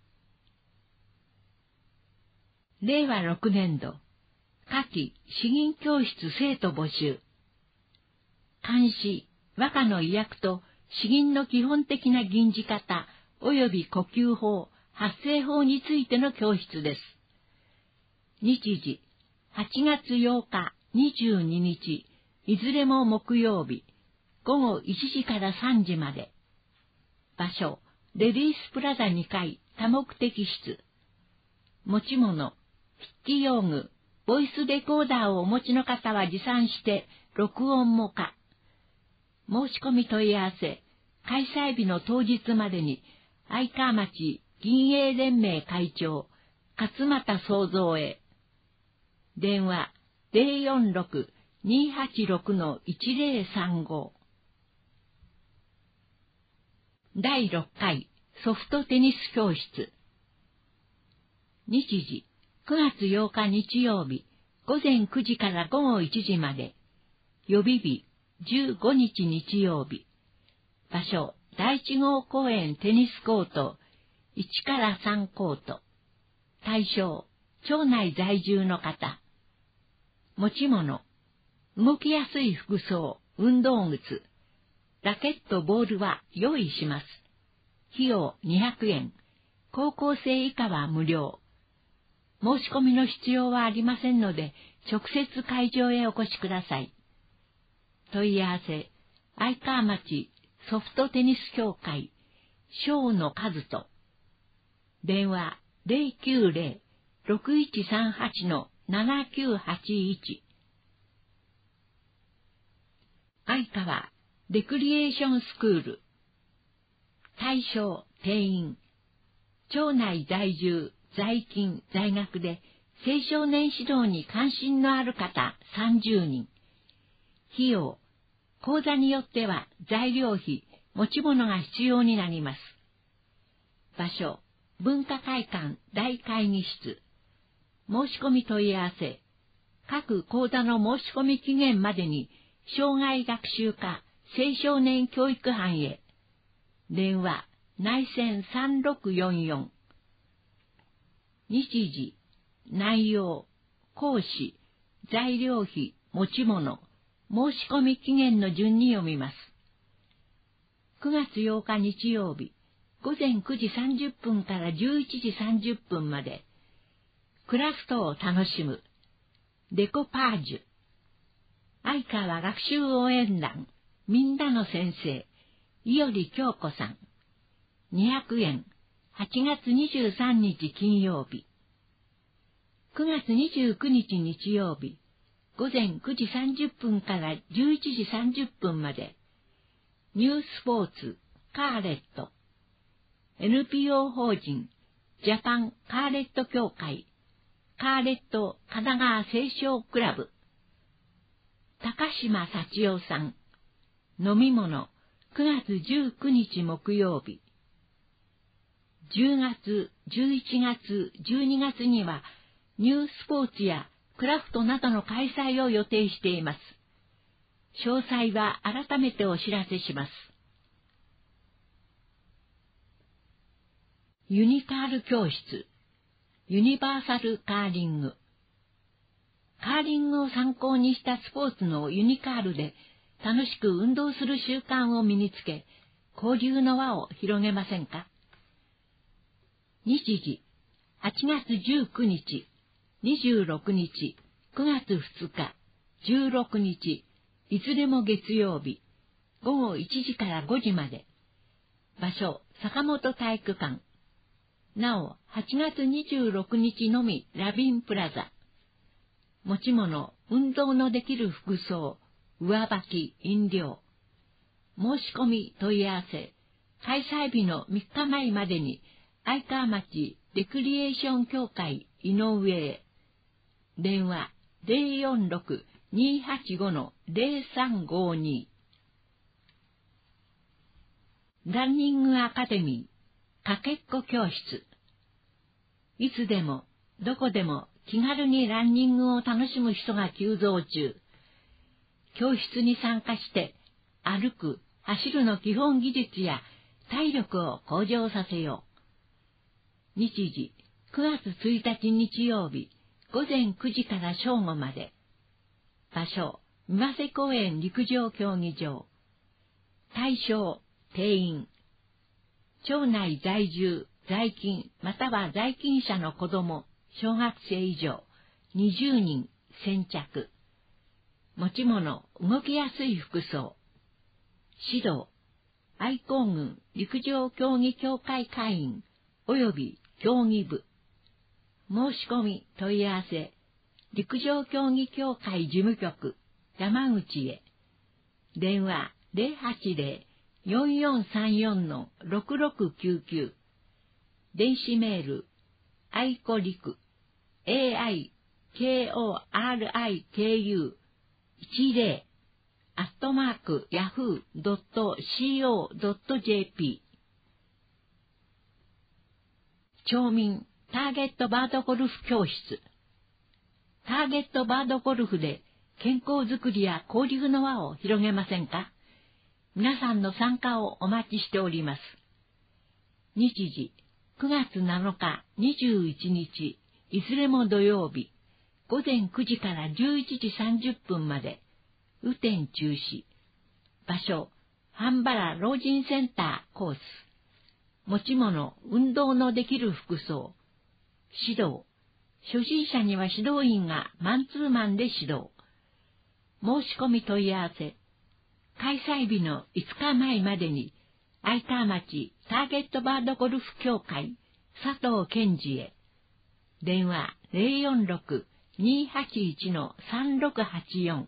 れいわろくねんど、夏季詩吟教室生徒募集。漢詩、和歌の意訳と詩吟の基本的な吟じ方及び呼吸法、発声法についての教室です。日時、はちがつようか、にじゅうににち、いずれも木曜日、ごごいちじからさんじまで。場所、レディースプラザにかい多目的室。持ち物、筆記用具、ボイスレコーダーをお持ちの方は持参して、録音も可。申し込み問い合わせ、開催日の当日までに、愛川町銀営連盟会長、勝俣創造へ。電話、ゼロよんろく にーはちろく いちゼロさんご。だいろっかいソフトテニス教室。日時、くがつようか日曜日、ごぜんくじからごごいちじまで。予備日、じゅうごにち日曜日。場所、だいいち号公園テニスコート、いちからさんコート。対象、町内在住の方。持ち物、動きやすい服装、運動靴。ラケット、ボールは用意します。費用にひゃくえん。高校生以下は無料。申し込みの必要はありませんので、直接会場へお越しください。問い合わせ、愛川町ソフトテニス協会、小野和人。電話、ゼロきゅうゼロ ろくいちさんはち ななきゅうはちいち。愛川レクリエーションスクール。対象、定員。町内在住、在勤、在学で青少年指導に関心のある方さんじゅうにん。費用、講座によっては材料費、持ち物が必要になります。場所、文化会館大会議室。申し込み問い合わせ。各講座の申し込み期限までに障害学習課青少年教育班へ。電話、内線さんろくよんよん。日時、内容、講師、材料費、持ち物、申し込み期限の順に読みます。くがつようか日曜日、ごぜんくじさんじゅっぷんからじゅういちじさんじゅっぷんまで、クラフトを楽しむ、デコパージュ、相川学習応援団、みんなの先生、伊織京子さん、にひゃくえん、はちがつにじゅうさんにち金曜日。くがつにじゅうくにち日曜日、ごぜんくじさんじゅっぷんからじゅういちじさんじゅっぷんまで、ニュースポーツ、カーレット、エヌピーオー 法人、ジャパンカーレット協会、カーレット神奈川青少クラブ、高島幸代さん、飲み物、くがつじゅうくにち木曜日。じゅうがつ、じゅういちがつ、じゅうにがつには、ニュースポーツやクラフトなどの開催を予定しています。詳細は改めてお知らせします。ユニカール教室、ユニバーサルカーリング。カーリングを参考にしたスポーツのユニカールで楽しく運動する習慣を身につけ、交流の輪を広げませんか？日時、はちがつじゅうくにち、にじゅうろくにち、くがつふつか、じゅうろくにち、いずれも月曜日、ごごいちじからごじまで。場所、坂本体育館。なお、はちがつにじゅうろくにちのみラビンプラザ。持ち物、運動のできる服装、上履き、飲料。申し込み、問い合わせ。開催日のみっかまえまでに、愛川町レクリエーション協会井上へ。電話 ゼロよんろく にーはちご ゼロさんごに。ランニングアカデミー、かけっこ教室。いつでも、どこでも気軽にランニングを楽しむ人が急増中。教室に参加して、歩く、走るの基本技術や体力を向上させよう。日時、くがつついたち日曜日、ごぜんくじから正午まで。場所、三瀬公園陸上競技場。対象、定員。町内在住、在勤、または在勤者の子供、小学生以上、にじゅうにん、先着。持ち物、動きやすい服装。指導、愛好郡陸上競技協会会員、および競技部。申し込み、問い合わせ、陸上競技協会事務局、山口へ。電話 ゼロはちゼロ よんよんさんよん ろくろくきゅうきゅう。電子メール、アイコリク、エーアイケーオーアールアイケーユーじゅう、アットマーク、ヤフードットシーオードットジェーピー。町民ターゲットバードゴルフ教室。ターゲットバードゴルフで健康づくりや交流の輪を広げませんか？皆さんの参加をお待ちしております。日時、くがつなのか、にじゅういちにち、いずれも土曜日、ごぜんくじからじゅういちじさんじゅっぷんまで、雨天中止。場所、半原老人センターコース。持ち物、運動のできる服装。指導。初心者には指導員がマンツーマンで指導。申し込み問い合わせ。開催日のいつかまえまでに、愛川町ターゲットバードゴルフ協会佐藤健二へ。電話 ゼロよんろく にーはちいち さんろくはちよん。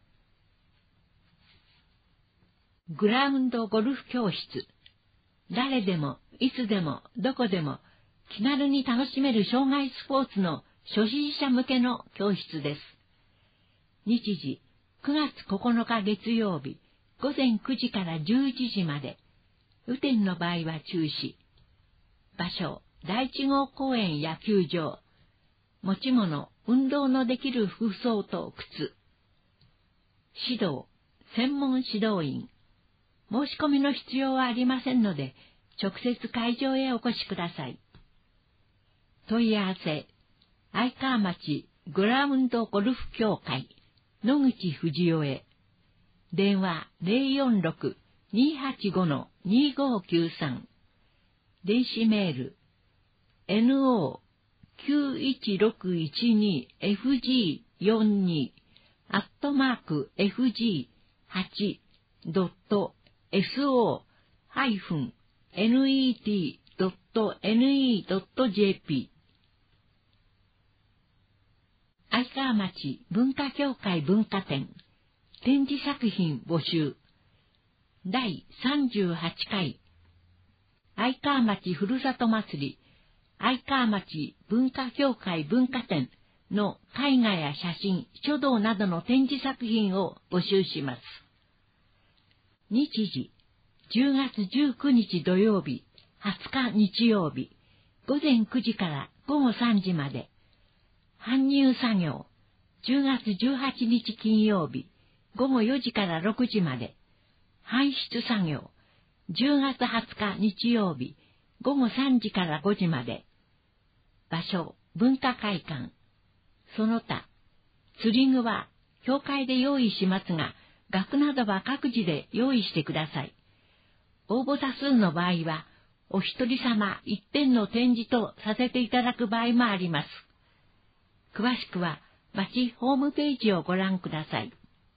グラウンドゴルフ教室。誰でも、いつでも、どこでも、気軽に楽しめる障害スポーツの初心者向けの教室です。日時、くがつここのか月曜日、ごぜんくじからじゅういちじまで。雨天の場合は中止。場所、だいいち号公園野球場。持ち物、運動のできる服装と靴。指導、 専門指導員。申し込みの必要はありませんので、直接会場へお越しください。問い合わせ、愛川町グラウンドゴルフ協会、野口藤代へ。電話 ゼロよんろく にーはちご にーごーきゅうさん。電子メール、エヌオーきゅういちろくいちにエフジーよんに アットマーク エフジーはち ドット エスオー ハイフン ネット ドット ネット ドット ジェーピー。愛川町文化協会文化展展示作品募集だいさんじゅうはちかい愛川町ふるさと祭り愛川町文化協会文化展の絵画や写真、書道などの展示作品を募集します。日時、じゅうがつじゅうくにち土曜日、はつか日曜日、ごぜんくじからごごさんじまで。搬入作業、じゅうがつじゅうはちにち金曜日、ごごよじからろくじまで。搬出作業、じゅうがつはつか日曜日、ごごさんじからごじまで。場所、文化会館。その他、釣り具は教会で用意しますが、額などは各自で用意してください。応募多数の場合は、お一人様一点の展示とさせていただく場合もあります。詳しくは、町ホームページをご覧ください。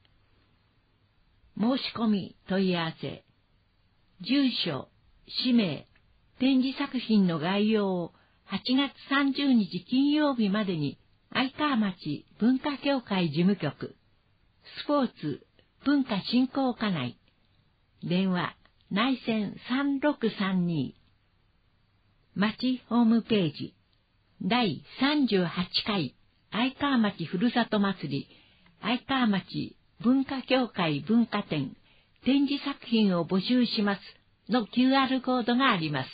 申し込み問い合わせ、住所、氏名、展示作品の概要をはちがつさんじゅうにち金曜日までに愛川町文化協会事務局、スポーツ文化振興課内、電話内線さんろくさんに、町ホームページ、だいさんじゅうはちかい愛川町ふるさと祭り愛川町文化協会文化展展示作品を募集しますの キューアール コードがあります。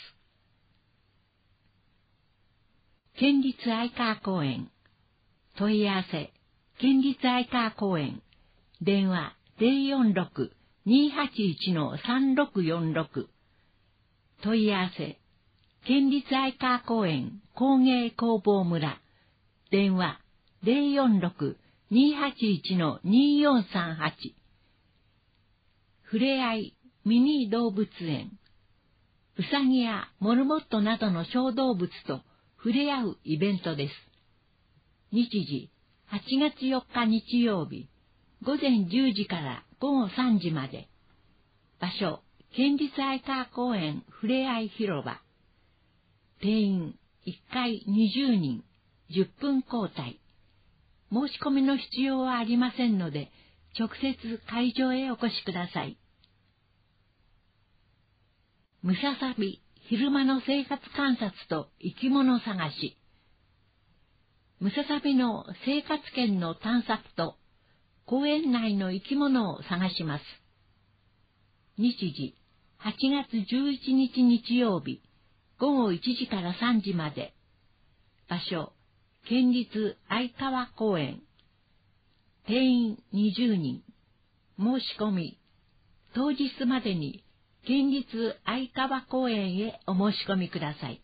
県立愛川公園問い合わせ県立愛川公園電話 ゼロよんろく にーはちいち さんろくよんろく 問い合わせ県立愛川公園工芸工房村電話 ゼロよんろく にーはちいち にーよんさんはち ふれあいミニ動物園うさぎやモルモットなどの小動物と触れ合うイベントです。日時はちがつよっか日曜日ごぜんじゅうじからごごさんじまで。場所県立愛川公園ふれあい広場。定員いっかいにじゅうにんじゅっぷん交代。申し込みの必要はありませんので直接会場へお越しください。ムササビ昼間の生活観察と生き物探し。ムササビの生活圏の探索と公園内の生き物を探します。日時はちがつじゅういちにち日曜日ごごいちじからさんじまで。場所県立愛川公園。定員にじゅうにん。申し込み当日までに県立愛川公園へお申し込みください。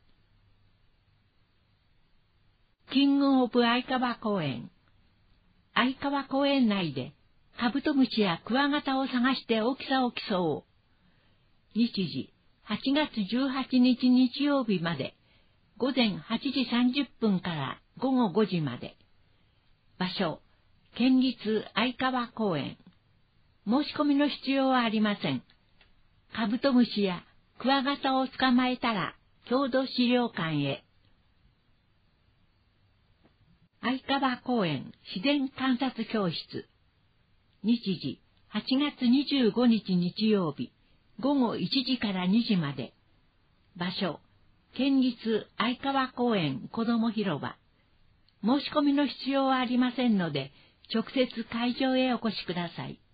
キングオブ愛川公園。愛川公園内でカブトムシやクワガタを探して大きさを競おう。日時はちがつじゅうはちにち日曜日までごぜんはちじさんじゅっぷんからごごごじまで。場所県立愛川公園。申し込みの必要はありません。カブトムシやクワガタを捕まえたら郷土資料館へ。愛川公園自然観察教室。日時はちがつにじゅうごにち日曜日ごごいちじからにじまで。場所県立愛川公園子ども広場。申し込みの必要はありませんので直接会場へお越しください。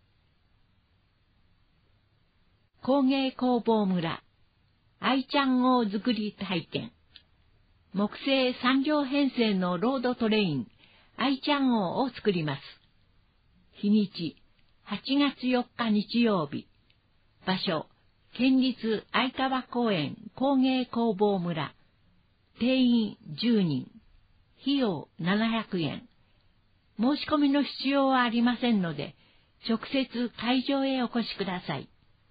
工芸工房村愛ちゃん号作り体験。木製さんりょう編成のロードトレイン愛ちゃん号を作ります。日にちはちがつよっか日曜日。場所、県立相川公園工芸工房村。定員じゅうにん。費用ななひゃくえん。申し込みの必要はありませんので、直接会場へお越しください。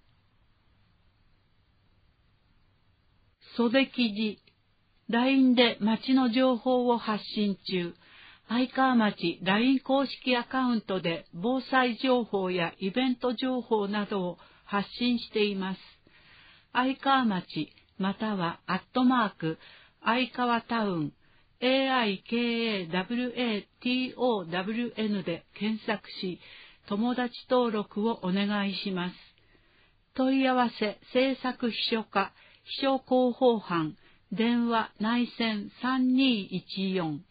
袖記事、ライン で町の情報を発信中。愛川町 ライン 公式アカウントで防災情報やイベント情報などを発信しています。愛川町またはアットマーク愛川タウン エーアイケーエーダブリューエーティーオーダブリューエヌ で検索し、友達登録をお願いします。問い合わせ制作秘書課秘書広報班電話内線さんにいちよん。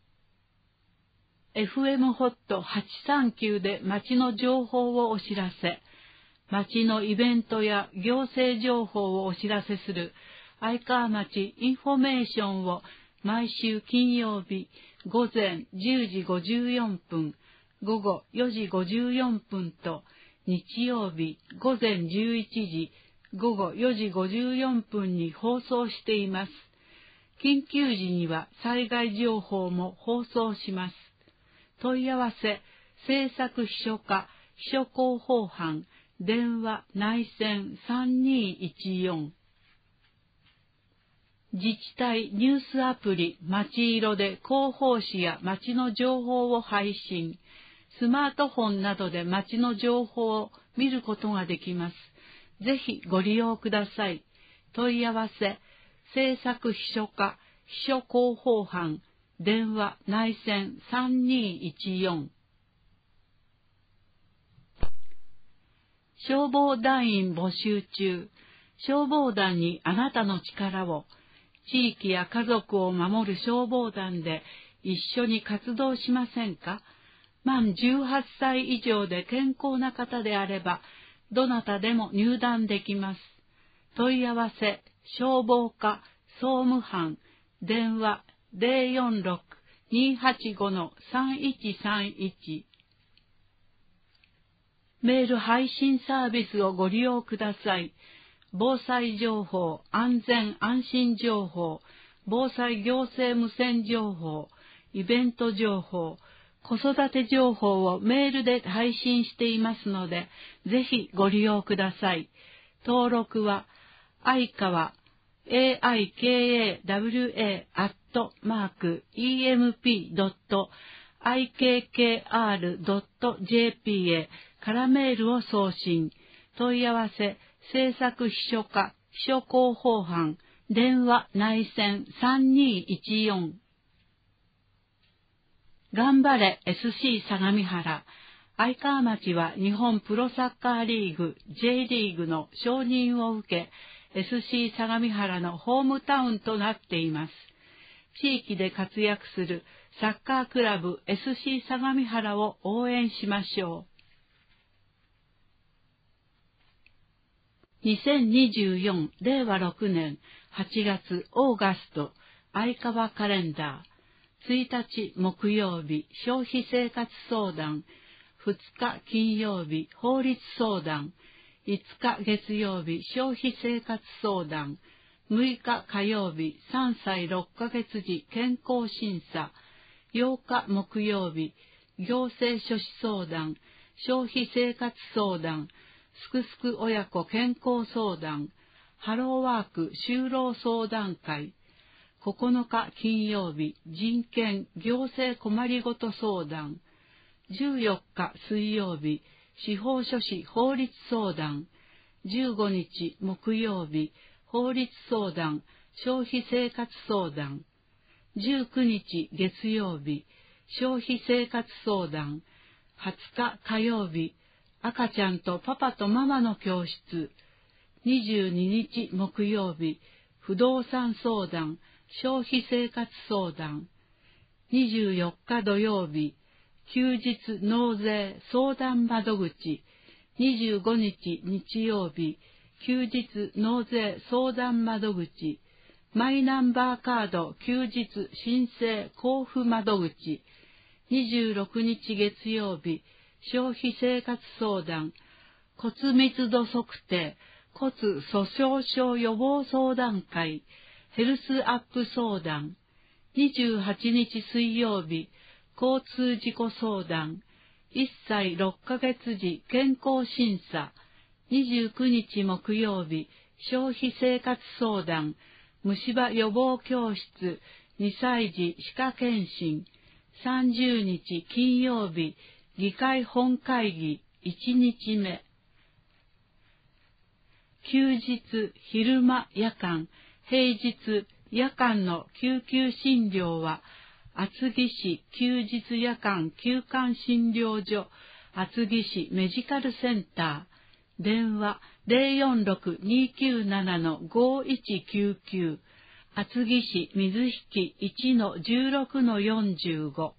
エフエム ホットはちさんきゅうで町の情報をお知らせ。町のイベントや行政情報をお知らせする愛川町インフォメーションを毎週金曜日午前じゅうじごじゅうよんぷん、午後よじごじゅうよんぷんと日曜日午前じゅういちじ、午後よじごじゅうよんぷんに放送しています。緊急時には災害情報も放送します。問い合わせ、制作秘書課、秘書広報班、電話内線さんにいちよん。自治体ニュースアプリまちいろで広報誌や町の情報を配信。スマートフォンなどで町の情報を見ることができます。ぜひご利用ください。問い合わせ、制作秘書課、秘書広報班、電話内線さんにいちよん。消防団員募集中。消防団にあなたの力を。地域や家族を守る消防団で一緒に活動しませんか？満じゅうはっさい以上で健康な方であれば、どなたでも入団できます。問い合わせ、消防課、総務班、電話ゼロよんろく にーはちご さんいちさんいち。メール配信サービスをご利用ください。防災情報、安全安心情報、防災行政無線情報、イベント情報、子育て情報をメールで配信していますので、ぜひご利用ください。登録は、愛川、エーアイケーエーダブリューエー アットマーク イーエムピードットアイケーケーアールドットジェーピー へからメールを送信。問い合わせ、制作秘書課、秘書広報班、電話内線さんにいちよん。頑張れ エスシー 相模原。愛川町は日本プロサッカーリーグ ジェイ リーグの承認を受け、エスシー 相模原のホームタウンとなっています。地域で活躍するサッカークラブ エスシー 相模原を応援しましょう。にせんにじゅうよんれいわろくねんはちがつオーガスト愛川カレンダー。ついたち木曜日消費生活相談、ふつか金曜日法律相談、いつか月曜日消費生活相談、むいか火曜日さんさいろっかげつ時健康審査、ようか木曜日行政書士相談、消費生活相談、すくすく親子健康相談、ハローワーク就労相談会、ここのか金曜日人権行政困りごと相談、じゅうよっか水曜日司法書士法律相談、じゅうごにち木曜日法律相談消費生活相談、じゅうくにち月曜日消費生活相談、はつか火曜日赤ちゃんとパパとママの教室、にじゅうににち木曜日不動産相談消費生活相談、にじゅうよっか土曜日休日納税相談窓口、にじゅうごにち日曜日休日納税相談窓口、マイナンバーカード休日申請交付窓口、にじゅうろくにち月曜日消費生活相談、骨密度測定、骨粗鬆症予防相談会、ヘルスアップ相談、にじゅうはちにち水曜日、交通事故相談、いっさいろっかげつ時健康審査、にじゅうくにち木曜日、消費生活相談、虫歯予防教室、にさい児歯科検診、さんじゅうにち金曜日、議会本会議いちにちめ。休日、昼間、夜間、平日、夜間の救急診療は、厚木市休日夜間休館診療所、厚木市メディカルセンター、電話 ゼロよんろく にきゅうなな ごいちきゅうきゅう、厚木市水引 いちのじゅうろくのよんじゅうご。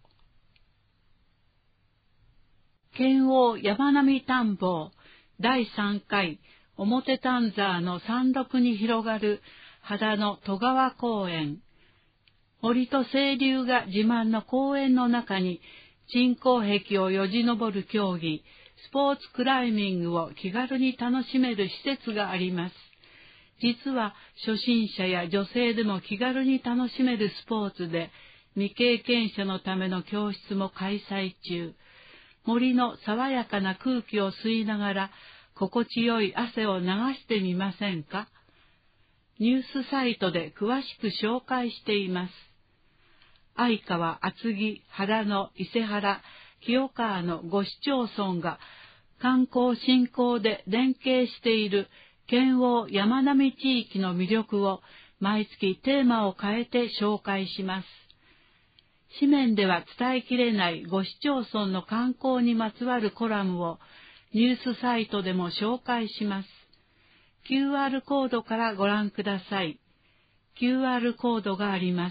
県央山並探訪だいさんかい表丹沢の山麓に広がる秦野戸川公園。森と清流が自慢の公園の中に人工壁をよじ登る競技、スポーツクライミングを気軽に楽しめる施設があります。実は初心者や女性でも気軽に楽しめるスポーツで、未経験者のための教室も開催中。森の爽やかな空気を吸いながら、心地よい汗を流してみませんか？ニュースサイトで詳しく紹介しています。相川、厚木、秦野、伊勢原、清川のご市町村が観光振興で連携している県央山並地域の魅力を毎月テーマを変えて紹介します。紙面では伝えきれないご市町村の観光にまつわるコラムをニュースサイトでも紹介します。キューアール コードからご覧ください。キューアール コードがあります。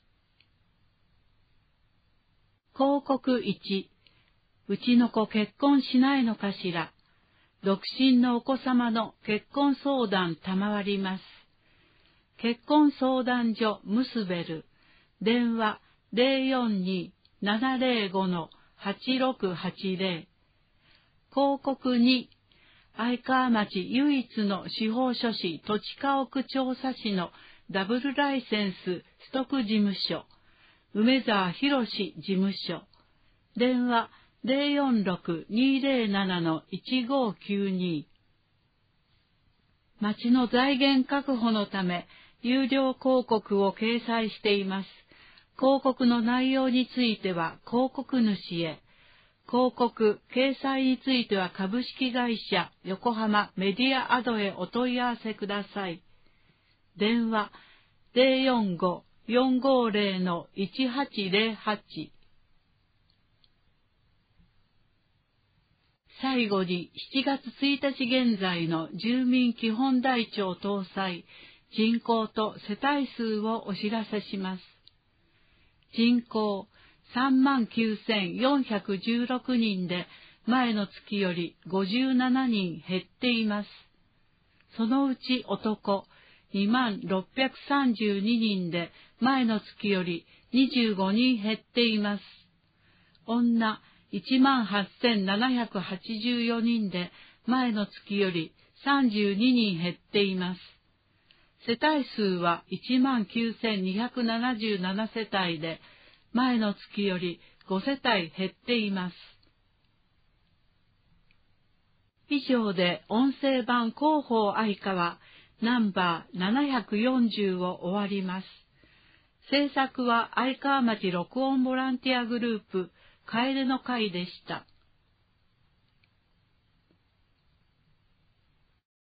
広告いち、うちの子結婚しないのかしら。独身のお子様の結婚相談賜ります。結婚相談所ムスベル、電話 ゼロよんに ななゼロご はちろくはちゼロ。広告に、愛川町唯一の司法書士土地家屋調査士のダブルライセンス取得事務所、梅沢博事務所、電話 ゼロよんろく にゼロなな いちごきゅうに。町の財源確保のため、有料広告を掲載しています。広告の内容については広告主へ。広告、掲載については株式会社横浜メディアアドへお問い合わせください。電話 ゼロよんご よんごゼロ のいちはちゼロはち。最後にしちがつついたち現在の住民基本台帳搭載人口と世帯数をお知らせします。人口さんまんきゅうせんよんひゃくじゅうろくにんで前の月よりごじゅうななにん減っています。そのうち男にまんろっぴゃくさんじゅうににんで前の月よりにじゅうごにん減っています。女いちまんはっせんななひゃくはちじゅうよにんで前の月よりさんじゅうににん減っています。世帯数はいちまんきゅうせんにひゃくななじゅうななせたいで前の月よりごせたい減っています。以上で音声版広報愛川ナンバーななひゃくよんじゅうを終わります。制作は愛川町録音ボランティアグループ楓の会でした。